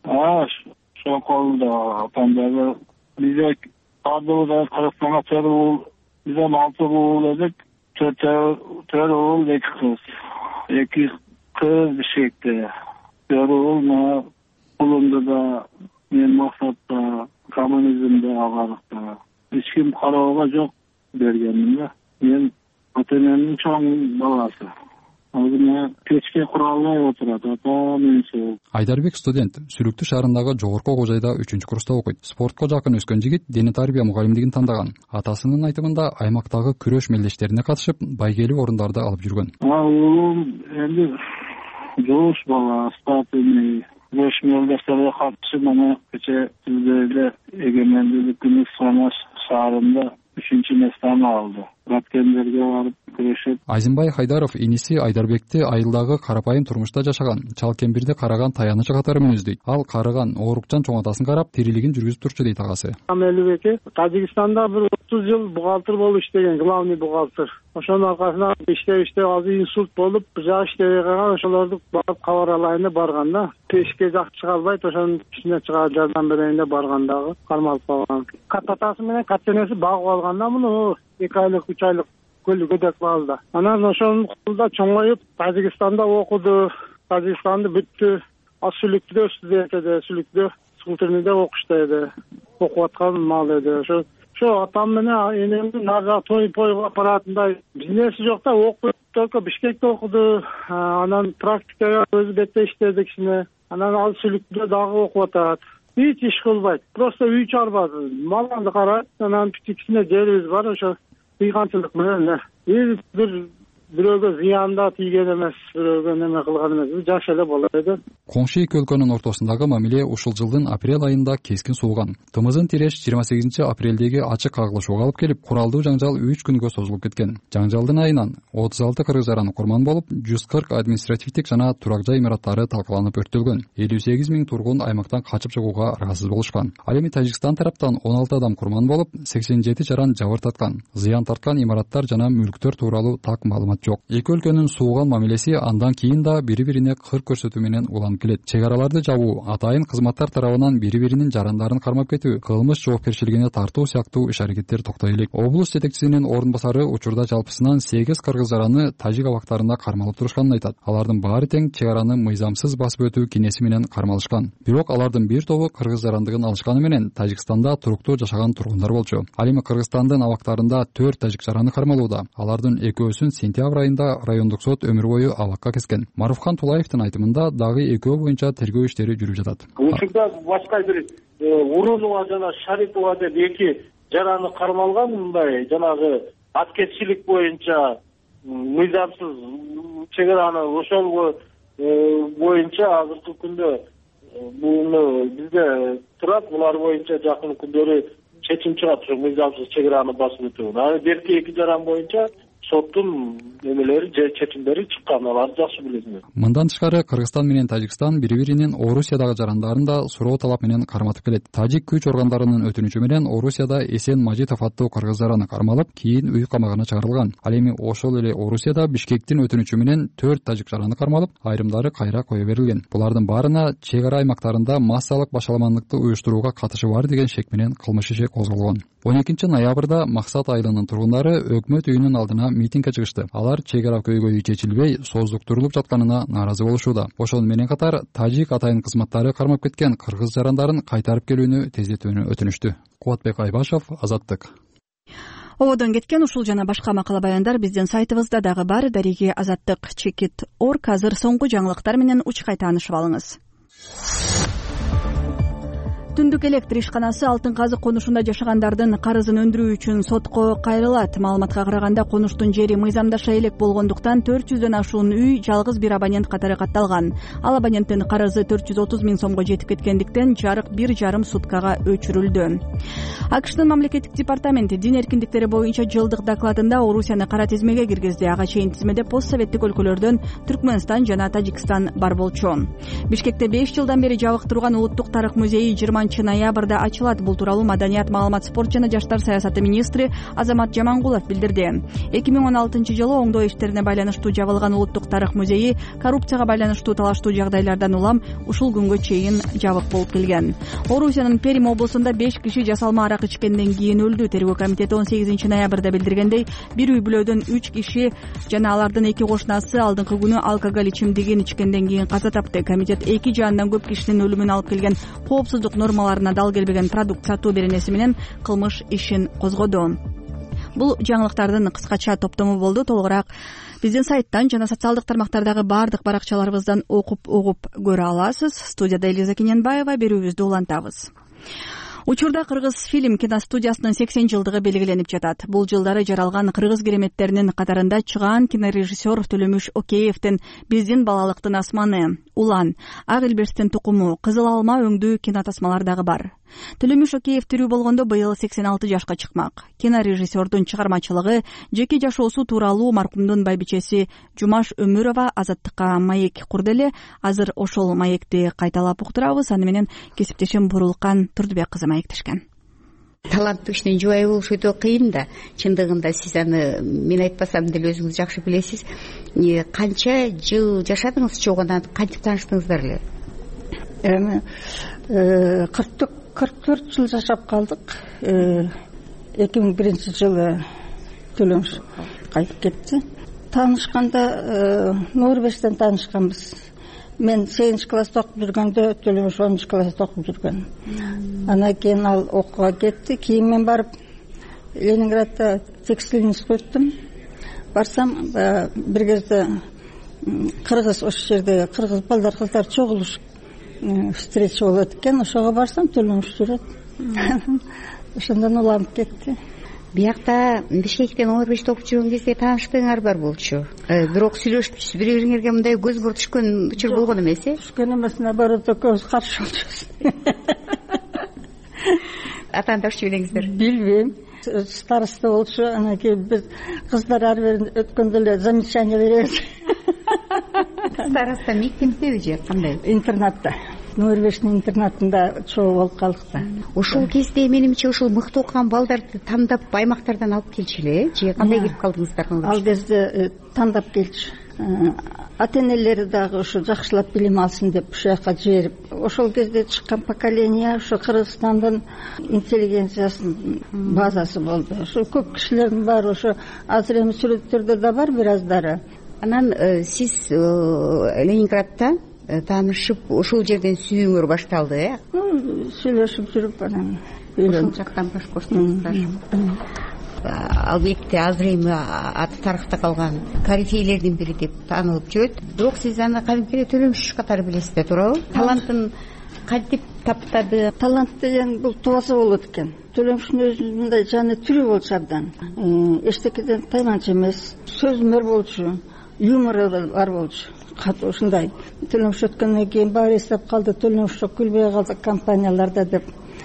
Ошол колунда атамдагы бизде адылда Кыргызстанга чыгуу бизден 6 уул элек, 4 уул, 2 кыз. 2 кыз бишекте. 4 уул колунда да мен максатта коммунизмде Агарыкта. Эч ким кароого жок бергенмин да. Мен ата-энемдин чоң баласы. Азыр печке кура албай отурат, ата-энеси. Айдарбек студент, Сүлүктүү шаарындагы жогорку окуу жайда 3-курста окуйт. Спортко жакын өскөн жигит дене тарбия мугалимдигин тандаган. Атасынын айтымында аймактагы күрөш мелдештерине катышып, байгелүү орундарды алып жүргөн. Уулум энди жош бала, спортивный күрөш мелдештерине катышып, мына кече Түздөгү эгемендүүлүк күнү Самаш шаарында 3-местени алды. Баткендерге барып күрөшүп. Азимбай Хайдаров иниси Айдарбекти айылдагы карапайым турмушта жашаган, чал кембирди караган таянычы катары менен издейт. Ал карыган оорукчан чоң атасын карап, тирилигин жүргүзүп турчу дейт агасы. Амелбеке Тажикстанда бир 30 жыл бухгалтер болуп иштеген, главный бухгалтер. Ошонун аркасынан иштеп азыр инсульт болуп, жаш иштебей калган, ошолорду барып кабар алайын деп барган да. Пешке жак чыга албайт, ошонун ичине чыгып жардам берейин деп баргандагы кармалып калган. Кататасы менен катенеси багып алган да муну 2 айлык 3 айлык көлгөдөк балда. Анан ошонун колунда чоңоюп, Тажикстанда окуду, Тажикстанды бүттү. Сүлүктүдө Сүлүктүдө Султырныйда окуштайды. Окуп аткан мал эди. Ошо атам менен энемдин нага той-пойго апаратындай бизнеси жок да, окуп только Бишкекте окуду. Анан практикага өзү бетте иштеди кичине. Анан ал Сүлүктүдө дагы окуп атат. Hiç iş kılbaydı. Prosta üy çarpazı. Mallandı kara. Anan küçüksine cerimiz var. Ошо kıygançılık mı? Бирөөгө зыянда тийген эмес, бирөөгө неме кылган эмес. Жаш эле болот. Коңшу эки өлкөнүн ортосундагы мамиле ушул жылдын апрель айында кескин сууган. Тымызын тиреш 28 апрелдеги ачык кагылышууга алып келип, куралдуу жаңжал 3 күнгө созулуп кеткен. Жаңжалдын айынан 36 кыргыз жараны курман болуп, 140 административдик жана турак жай имараттары талкаланып өрттөлгөн. 58 000 тургун аймактан качып чыгууга ыраазыз болушкан. Ал эми Тажикстан тараптан 16 адам курман болуп, 87 жаран жабыр таткан. Зыян тарткан имараттар жана мүлктөр тууралуу так маалымат жок. Эки өлкөнүн сууган мамилеси андан кийин да бири-бирине кыр көрсөтүү менен уланып келет. Чек араларды жабуу, атайын кызматтар тарабынан бири-биринин жарандарын кармап кетүү, кылмыш жоопкерчилигине тартуу сыяктуу иш-аракеттер токтой элек. Облус жетекчисинин орун басары учурда жалпысынан 8 кыргыз жараны тажик абактарында кармалып турушканын айтат. Алардын баары тең чек араны мыйзамсыз басып өтүү кинеси менен кармалышкан. Бирок алардын бир тобу кыргыз жарандыгын алышканы менен Тажикстанда туруктуу жашаган тургундар болчу. Ал эми Кыргызстандын абактарында 4 тажик жараны кармалууда. Алардын экөөсүн сентябрь айында райондук сот өмүр бою абакка кескен. Маруфхан Тулаевдин айтымында дагы экөө боюнча тергөө иштери жүрүп жатат. Учурда башка бир Урунова жана Шарипова деп эки жараны кармалган, мындай жанагы аткезчилик боюнча мыйзамсыз чек араны ошол боюнча азыркы күндө буну бизде турат, булар боюнча жакын күндөрү чечим чыгат, ошо мыйзамсыз чек араны басып өтүү. Анан берки эки жаран боюнча соттун немелери же чечимдери чыккан, аларды жакшы билесиңер. Мындан тышкары Кыргызстан менен Тажикстан бири-биринин Орусиядагы жарандарын да суроо талап менен карматып келет. Тажик күч органдарынын өтүнүчү менен Орусияда Эсен Мажитов аттуу кыргыз жараны кармалып, кийин үй камагына чыгарылган. Ал эми ошол эле Орусияда Бишкектин өтүнүчү менен 4 тажик жараны кармалып, айрымдары кайра кое берилген. Булардын баарына чек ара аймактарында массалык башаламандыкты уюштурууга катышы бар деген шек менен кылмыш иши козголгон. 12 ноябрда Максат айылынын тургундары өкмөт үйүнүн алдына митингге чыгышты. Алар чек ара көйгөйү чечилбей, сооздуктурулуп жатканына нааразы болушууда. Ошону менен катар тажик атайын кызматтары кармап кеткен кыргыз жарандарын кайтарып келүүнү тездетүүнү өтүнүштү. Кубатбек Айбашев, Азаттык. Ободон кеткен ушул жана башка макала баяндар биздин сайтыбызда дагы бар. Дариги Азаттык.org. Азыр соңку жаңылыктар менен учкай таанышып алыңыз. Түндүк электр ишканасы Алтын Казык конушунда жашагандардын карызын өндүрүү үчүн сотко кайрылат. Маалыматка караганда конуштун жери мыйзамдаша элек болгондуктан 400дөн ашуун үй жалгыз бир абонент катары катталган. Ал абоненттин карызы 430 000 сомго жетип кеткендиктен жарык 1,5 суткага өчүрүлдү. АКШтын мамлекеттик департаменти дин эркиндиктери боюнча жылдык докладында Орусияны кара тизмеге киргизди. Ага чейин тизмеде постсоветтик өлкөлөрдөн Түркмөнстан жана Тажикстан бар болчу. Бишкекте 5 жылдан бери жабык турган Улуттук тарых музейи 20 ноябрда ачылат. Бул тууралуу Маданият, маалымат, спорт жана жаштар саясаты министри Азамат Жамангулов билдирди. 2016-жылы оңдоо иштерине байланыштуу жабылган Улуттук тарых музейи коррупцияга байланыштуу талаштуу жагдайлардан улам ушул күнгө чейин жабык болуп келген. Орусиянын Перим облусунда 5 киши жасалма арак ичкенден кийин өлдү. Тергөө комитети 18 ноябрда билдиргендей, бир үй бүлөдөн 3 киши жана алардын 2 кошунасы алдыңкы күнү алкоголь ичимдигин ичкенден кийин каза тапты. Комитет 2 жаандан көп кишинин өлүмүн алып келген коопсуздук нормаларына дал келбеген продукт сатуу беренеси менен кылмыш ишин козгоду. Бул жаңылыктардын кыскача топтому болду. Толугураак биздин сайттан жана социалдык тармактардагы баардык баракчаларыбыздан окуп угуп көрө аласыз. Студияда Элиза Кененбаева, берүүбүздү улантабыз. Учурда Кыргыз фильм киностудиясынын 80 жылдыгы белгиленип жатат. Бул жылдары жаралган кыргыз кереметтеринин катарында чыгаан кинорежиссер Төлөмүш Океевдин «Биздин балалыктын асманы», «Улан», «Ак илбирстин тукуму», «Кызыл алма» өңдүү кинотасмалар дагы бар. Төлөмүш Океев тирүү болгондо быйыл 86 жашка чыкмак. Кинорежиссердун чыгармачылыгы жеке жашоосу тууралуу маркумдун байбичеси Жумаш Өмүрова Азаттыкка маек курду эле. Азыр ошол маекти кайталап уктурабыз. Аны менен кесиптешим Бурулкан Турдубек кызы маектешкен. Таланттуу кишинин жубайы болушу өтө кыйын да. Чындыгында сиз аны мен айтпасам деле өзүңүз жакшы билесиз. Канча жыл жашадыңыз чогунан, кантип тааныштыңыздар эле? Эми 44 жыл жашап калдык. 2001-жылы Төлөмүш кайтып кетти. Таанышканда Нурбештен таанышканбыз. Мен 8 класста окуп жүргөндө Төлөмүш 10 класста окуп жүргөн. Анан кийин ал окууга кетти. Кийин мен барып Ленинградда текстиль институттум. Барсам бир кезде кыргыз ошол жерде кыргыз балдар кыздар чогулушуп встреча болот экен. Ошого барсам Төлөмүш жүрөт. Ошондон уланып кетти. Биякта Бишкектен 15 окуп жүргөн кезде тааныштыгыңар бар болчу. Бирок сүйлөшүп бири-бириңерге мындай көз кор түшкөн учур болгон эмес, э? Түшкөн эмес, наоборот, көз каршы болчубуз. Атаң дашчы билеңиздер? Билбейм. Староста болчу, анан кийин биз кыздар ар бирин өткөндө эле замечание беребиз. Староста мектептеби же кандай? Интернатта. Нурбештин интернатында чогуу болуп калдык да. Ошол кезде менимче ошол мыкты окуган балдарды тандап аймактардан алып келчү эле, же кандай кирип калдыңыздар? Ал кезде тандап келчү. Ата-энелери дагы ошо жакшылап билим алсын деп ушул жака жиберип, ошол кезде чыккан поколение ошо Кыргызстандын интеллигенциясынын базасы болду. Ошо көп кишилердин баары ошо азыр эми сүрөттөрдө да бар бир аздары. Анан сиз Ленинградда таанышып, ошол жерден сүйүүңөр башталды, э? Сүйлөшүп жүрүп анан ошол жактан башкостуңуздар. Албетте азыр эми аты тарыхта калган корифейлердин бири деп таанылып жүрөт. Бирок сиз аны кадимкидей Төлөмүш катары билесиз да, туурабы? Талантын кантип таптады? Талант деген бул тубаса болот экен. Төлөмүштүн өзүнүн мындай жаны тирүү болчу абдан. Эчтекеден тайманчу эмес, сөзмөр болчу, юмору бар болчу. Ушундай Төлөмүш өткөндөн кийин баары эстеп калды, Төлөмүш күлбөй калды компанияларда деп.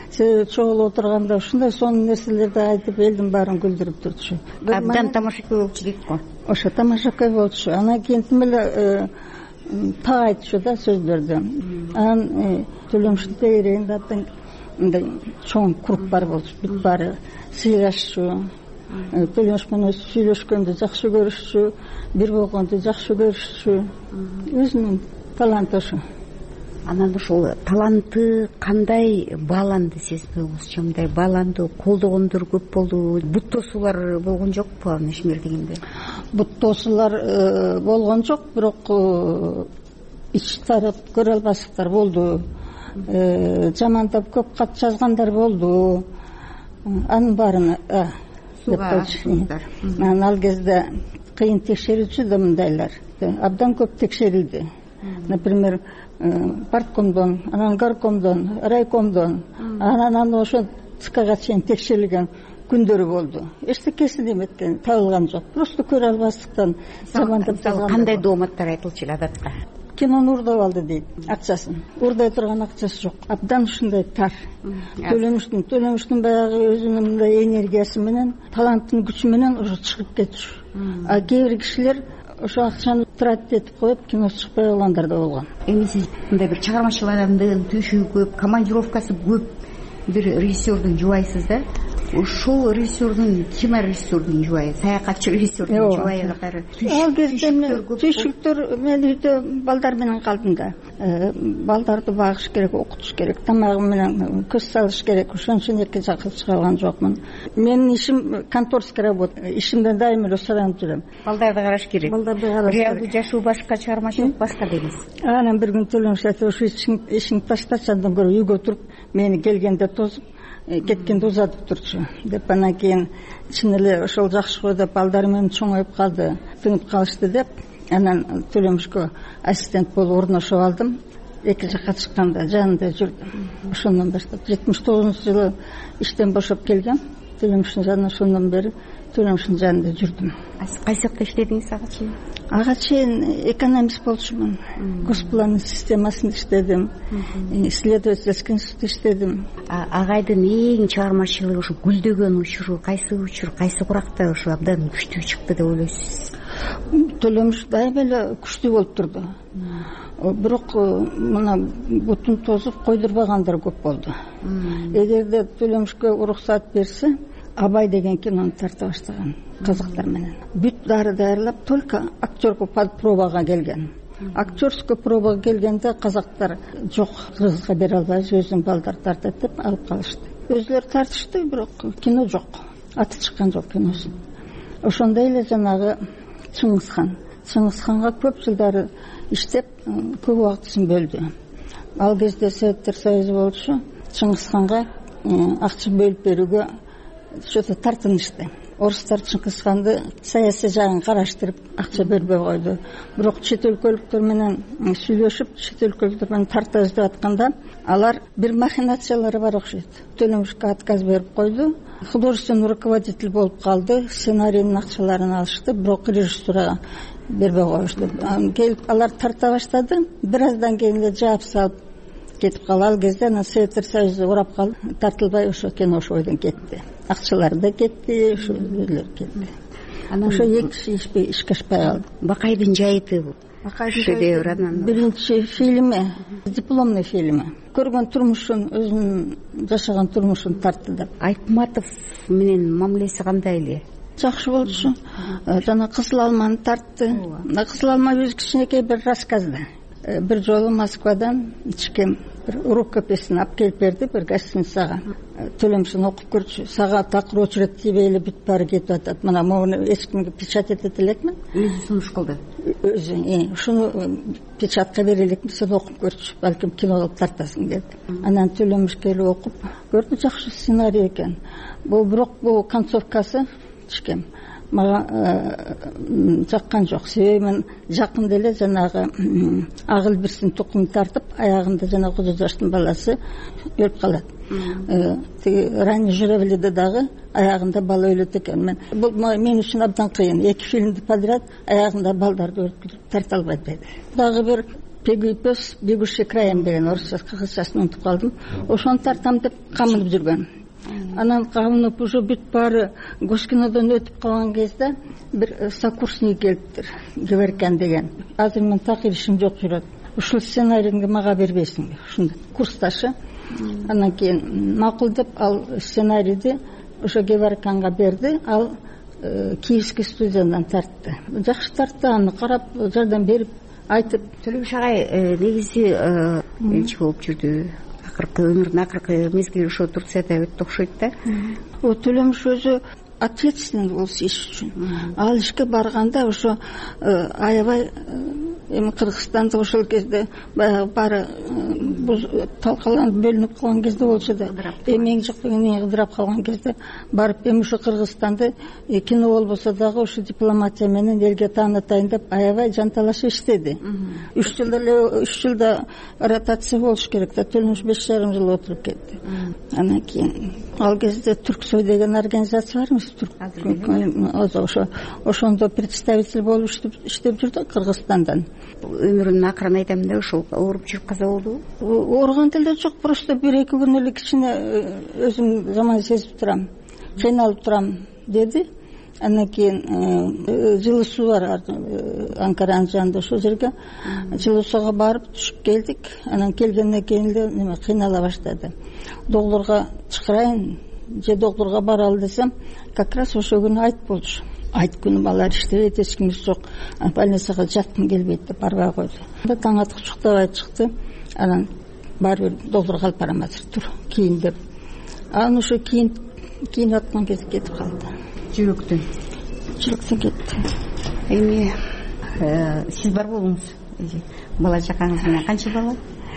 себеби чогулуп отурганда ушундай сонун нерселерди айтып элдин баарын күлдүрүп турчу. Абдан тамашакөй болчу дейт го. Ошо тамашакөй болчу. Анан кийин тим эле так айтчу да сөздөрдү. Анан Төлөмүштүн тегерегинде абдан мындай чоң круг бар болчу. Бүт баары сыйлашчу. Төлөмүш менен сүйлөшкөндү жакшы көрүшчү, бир болгонду жакшы көрүшчү. Өзүнүн таланты ошо. Анан ушул таланты кандай бааланды сезип өзүңүзчө? Мындай бааланды, колдогондор көп болду. Бут тосуулар болгон жокпу анын ишмердигинде? Бут тосуулар болгон жок, бирок ич тарап көрө албастыктар болду. Жамандап көп кат жазгандар болду. Анын баарын анан ал кезде кыйын текшерүүчү да мындайлар абдан көп текшерилди. Например, парткомдон, анан горкомдон, райкомдон, анан ошо ЦКга чейин текшерилген күндөрү болду. Эчтекесин эметкен табылган жок. Просто көрө албастыктан жамандап жазган. Кандай дооматтар айтылчу эле адатта? Кинону урдап алды дейт, акчасын. Урдай турган акчасы жок. Абдан ушундай тар. Төлөмүштүн баягы өзүнүн мындай энергиясы менен, таланттын күчү менен ошо чыгып кетчү. А кээ бир кишилер ошо акчаны тратить этип коюп, кино чыкпай калгандар да болгон. Эми сиз мындай бир чыгармачыл адамдын түшүгү көп, командировкасы көп бир режиссердун жубайсыз да. Ушул режиссердун, кинорежиссердун жубайы, саякатчы режиссердун жубайы катары. Ал кезде түйшүктөр мен үйдө балдар менен калдым да. Балдарды багыш керек, окутуш керек, тамагы менен көз салыш керек. Ошон үчүн эки жакка чыга алган жокмун. Менин ишим конторский работа. Ишимден дайым эле суранып жүрөм. Балдарды караш керек. Реалдуу жашоо башка, чыгармачылык башка деңиз. Анан бир күн Төлөмүш айтты, ошо ишиңди таштачы, андан көрө үйгө туруп, мени келгенде тосуп, кеткенде узатып турчу деп. Анан кийин чын эле ошол жакшы го деп балдар менен чоңоюп калды, тыгып калышты деп. Анан Төлөмүшкө ассистент болуп орношуп алдым. Эки жакка чыкканда жанында жүрдүм. Ошондон баштап 79-жылы иштен бошоп келгем. Төлөмүштүн жанында ошондон бери Төлөмүштүн жанында жүрдүм. Кайсы жакта иштедиңиз ага чейин? Ага чейин экономист болчумун. Госплан системасында иштедим. Исследовательский институтта иштедим. Агайдын эң чыгармачылыгы ушу гүлдөгөн учуру кайсы куракта ушу абдан күчтүү чыкты деп ойлойсуз? Төлөмүш дайым эле күчтүү болуп турду. Бирок мына бутун тосуп койдурбагандар көп болду. Эгерде Төлөмүшкө уруксат берсе, Абай деген кинону тарта баштаган казактар менен. Бүт дары даярлап, только актерго пробага келген. Актерская пробага келгенде казактар жок, кыргызга бере албайбыз, өзүнүн балдар тартат деп алып калышты. Өзүлөрү тартышты, бирок кино жок. Аты чыккан жок киносу. Ошондой эле жанагы Чыңгызханга көп жылдары иштеп, көп убактысын бөлдү. Ал кезде Советтер Союзу болчу. Чыңгызханга акча бөлүп берүүгө что-то тартынышты. Орустар Чыңгызханды саясий жагын караштырып акча бербей койду. Бирок чет өлкөлүктөр менен сүйлөшүп, чет өлкөлүктөр менен тартабыз деп атканда, алар бир махинациялары бар окшойт. Төлөмүшкө отказ берип койду. Художественный руководитель болуп калды. Сценарийдин акчаларын алышты, бирок режиссурага бербей коюшту. Келип алар тарта баштады. Бир аздан кийин эле жаап салып кетип калды. Ал кезде Советтер Союзу урап калды, тартылбай ошо кино ошол бойдон кетти. Акчалары да кетти, ошо өзлөр кетти. Ошо эки киши ишке ашпай калды. Бакайдын жайыты шедевр. Биринчи фильми, дипломный фильми. Көргөн турмушун, өзүнүн жашаган турмушун тартты деп. Айтматов менен мамилеси кандай эле? Жакшы болчу. Жана Кызыл алманы тартты. Кызыл алма өз кичинекей бир рассказды. Бир жолу Москвадан ичкем бир рукописин алып келип берди, бир гостиницага. Төлөмүшүн окуп көрчү. Сага такыр очередь тийбей эле бүт баары кетип атат. Мына муну эч кимге печать этет элекмин. Өзү сунуш кылды. Өзү, ушуну печатка бере элекмин, сен окуп көрчү, балким кино кылып тартасың деди. Анан Төлөмүш келип окуп көрдү, жакшы сценарий экен. Бирок бул концовкасы ичкем мага жаккан жок. Себеби мен жакында эле жанагы Агыл Бирсин тукумун тартып, аягында жана Кожожаштын баласы өлүп калат. Ранний Журавлиде дагы аягында бала өлөт экен. Бул мен үчүн абдан кыйын. Эки фильмди подряд аягында балдарды өлтүрүп тарта албайт эди. Дагы бир пегипес бегущий краем деген орусча кыргызчасын унутуп калдым. Ошону тартам деп камынып жүргөн. Анан камынып уже бүт баары Госкинодон өтүп калган кезде бир сокурсник келиптир, Геверкян деген. Азыр мен такыр ишим жок жүрөт. Ушул сценарийди мага бербейсиңби? Ушундай курсташы. Анан кийин макул деп ал сценарийди ошо Геверкянга берди. Ал Киевский студиядан тартты. Жакшы тартты, аны карап, жардам берип, айтып. Төлөбүш агай негизи элчи болуп жүрдү. Акыркы өмүрүнүн акыркы мезгили ошо Турцияда өттү окшойт да. Төлөмүш өзү ответственный болсу иш үчүн. Ал ишке барганда ошо аябай эми Кыргызстанда ошол кезде баары талкаланып бөлүнүп калган кезде болчу да. Эми эң жок деген ыдырап калган кезде барып эми ошо Кыргызстанды кино болбосо дагы ошо дипломатия менен элге таанытайын деп аябай жанталашып иштеди. 3 жылда ротация болуш керек да. Төлөмүш 5,5 жыл отуруп кетти. Анан кийин ал кезде Түрксой деген организация бар эмес? Ошондо представитель болуп иштеп жүрдү Кыргызстандан. Өмүрүнүн акырын айтам да ошол ооруп жүрүп каза болдубу? Ооруган деле жок, просто 1-2 күн эле кичине өзүм жаман сезип турам, кыйналып турам деди. Андан кийин жылуу суу бар Анкаранын жанында, ошол жерге жылуу сууга барып түшүп келдик. Анан келгенден кийин эле кыйнала баштады. Доктурга чакырайын же доктурга баралы десем, как раз ошол күнү айт болчу. Айт күнү балдар иштебейт, эч кимибиз жок, больницага жаткым келбейт деп барбай койду. Таң атып чуктабай чыкты. Анан баары бир доктурга алып барам азыр, тур, кийин деп. Анан ошо кийин аткан кезде кетип калды. Жүрөктөн кетти. Эми сиз бар болуңуз. Бала чакаңыз менен канча бала?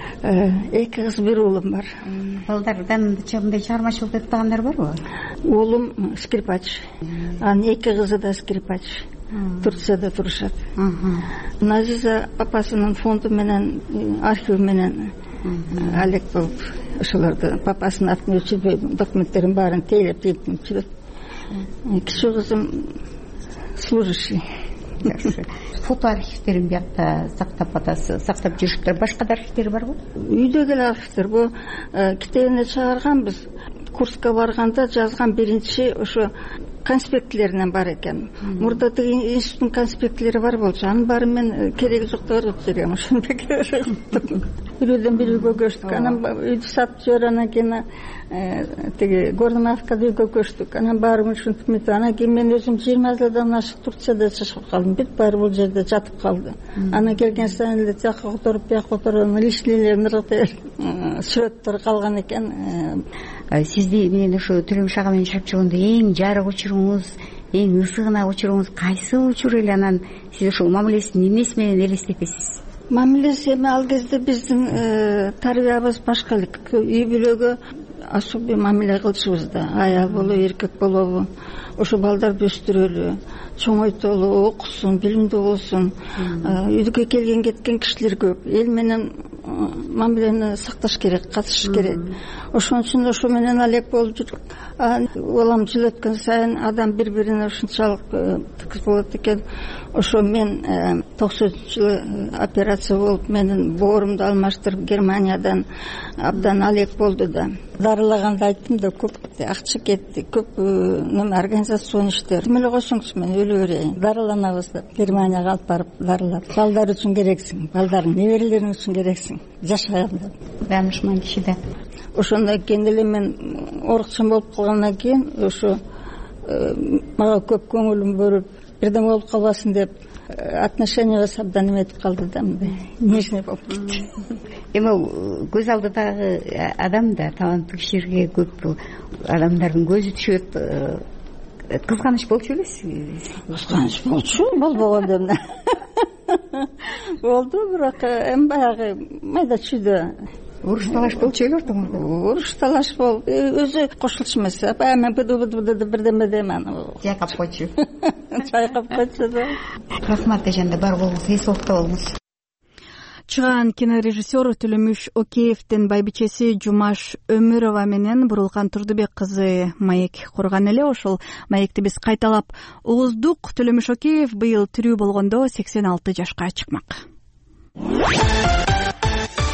2 кыз, 1 уулум бар. Балдардан мындай чыгармачылык этпагандар барбы? Уулум скрипач. Анын 2 кызы да скрипач. Турцияда турушат. Назиза папасынын фонду менен, архиви менен алек болуп, ошолорду папасынын атын өчүрбөй документтерин баарын тейлеп жүрөт. Кичи кызым служащий. Фото архивтерин биякта сактап жүрүшүптүр. Башка да архивтер барбы? Үйдөгү эле архивтер. Бул китебине чыгарганбыз. Курска барганда жазган биринчи ошо конспектлеринен бар экен. Мурда тиги институттун конспектлери бар болчу. Анын баары мен кереги жок деп ойлоп жүрөм. Ошондой бирөөдөн бири көчтүк. Анан үйдү сатып жибер, анан кийин тиги Горномавкада үйгө көчтүк. Анан баары ушинтип метип, анан кийин мен өзүм 20 жылдан ашык Турцияда жашап калдым. Бүт баары бул жерде жатып калды. Анан келген сайын эле жакка которуп, бияка которуп, лишнилер сүрөттөр калган экен. Сизди менен ошо Төлөмүш ага менен жашап жүргөндө эң жарык учуруңуз, эң ысыгына учуруңуз кайсы учур эле? Анан сиз ошол мамилесин эмнеси менен элестетесиз? Мамилеси эми ал кезде биздин тарбиябыз башка эле. Үй бүлөгө особый мамиле кылчубуз да. Аял болобу, эркек болобу, ошо балдарды өстүрөлү, чоңойтолу, окусун, билимдүү болсун. Үйгө келген кеткен кишилер көп. Эл менен мамилени сакташ керек, катышыш керек. Ошон үчүн ошо менен алек болуп жүрдүк. Улам жыл өткөн сайын адам бири-бирине ушунчалык тыгыз болот экен. Ошо мен 90-жылы операция болуп, менин боорумду алмаштырып Германиядан абдан алек болду да. Дарылаганда айттым да, көп акча кетти, көп организацион иштер. Эмне эле койсоңуз мен өлө берейин, дарыланабыз деп Германияга алып барып дарылап. Балдар үчүн керексиң, балдардын неберелериң үчүн керексиң, жашаган деп. Данышман киши да. Ошондон кийин эле мен оорукчан болуп калгандан кийин ошо мага көп көңүлүм бөлүп, бирдеме болуп калбасын деп отношениябыз абдан эметип калды да, мындай нежный болуп кетти. Эми көз алдыдагы адам да таланттуу кишилерге көп адамдардын көзү түшөт. Кызганыч болчу белеси? Кызганыч болчу, болбогондо эмне. Болду, бирок эми баягы майда чүйдө уруш талаш болчу эле ортоңузда? Уруш талаш болуп, өзү кошулчу эмес. Мен бирдеме дейм, жайкап койчу. Жайкап койчу да. Рахмат эженде, бар болуңуз, эс убакта болуңуз. Чыгаан кинорежиссер Төлөмүш Океевдин байбичеси Жумаш Өмүрова менен Бурулкан Турдубек кызы маек курган эле. Ошол маекти биз кайталап угуздук. Төлөмүш Океев быйыл тирүү болгондо 86 жашка чыкмак.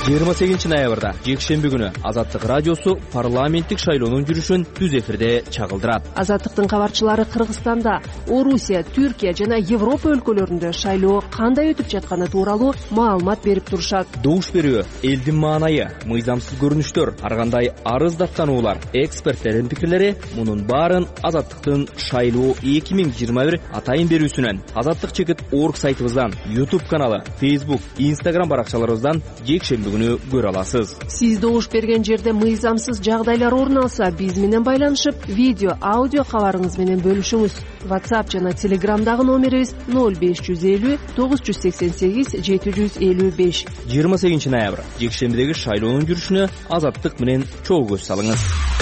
28 жекшемби күнү Азаттык радиосу парламенттик шайлоонун жүрүшүн түз эфирде чагылдырат. Азаттыктын кабарчылары Кыргызстанда, Орусия, Түркия жана Европа өлкөлөрүндө шайлоо кандай өтүп жатканы тууралуу маалымат берип турушат. Добуш берүү, элдин маанайы, мыйзамсыз көрүнүштөр, ар кандай арыз даттануулар, эксперттердин пикирлери мунун баарын Азаттыктын шайлоо 2021 атайын берүүсүнөн, Азаттык.org сайтыбыздан, YouTube каналы, Facebook, Instagram баракчаларыбыздан жекшемби күнү көрө аласыз. Сиз добуш берген жерде мыйзамсыз жагдайлар орун алса, биз менен байланышып, видео, аудио кабарыңыз менен бөлүшүңүз. WhatsApp жана Telegramдагы номерибиз 0550 988 755. 28 ноябрь жекшембидеги шайлоонун жүрүшүнө Азаттык менен чогуу көз салыңыз.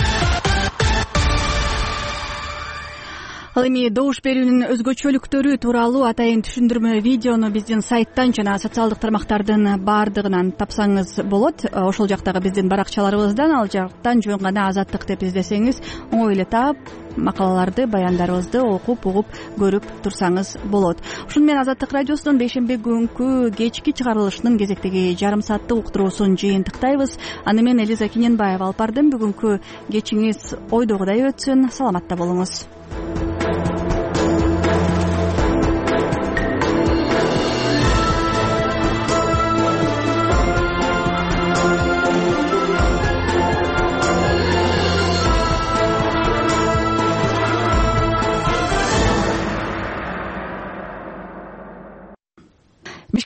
Ал эми добуш берүүнүн өзгөчөлүктөрү тууралуу атайын түшүндүрмө видеону биздин сайттан жана социалдык тармактардын баардыгынан тапсаңыз болот. Ошол жактагы биздин баракчаларыбыздан, ал жактан жөн гана Азаттык деп издесеңиз оңой эле таап, макалаларды, баяндарыбызды окуп, угуп, көрүп турсаңыз болот. Ушуну менен Азаттык радиосунун бейшемби күнкү кечки чыгарылышынын кезектеги жарым сааттык уктуруусун жыйынтыктайбыз. Аны мен Элиза Кененбаева алып бардым. Бүгүнкү кечиңиз ойдогудай өтсүн. Саламатта болуңуз.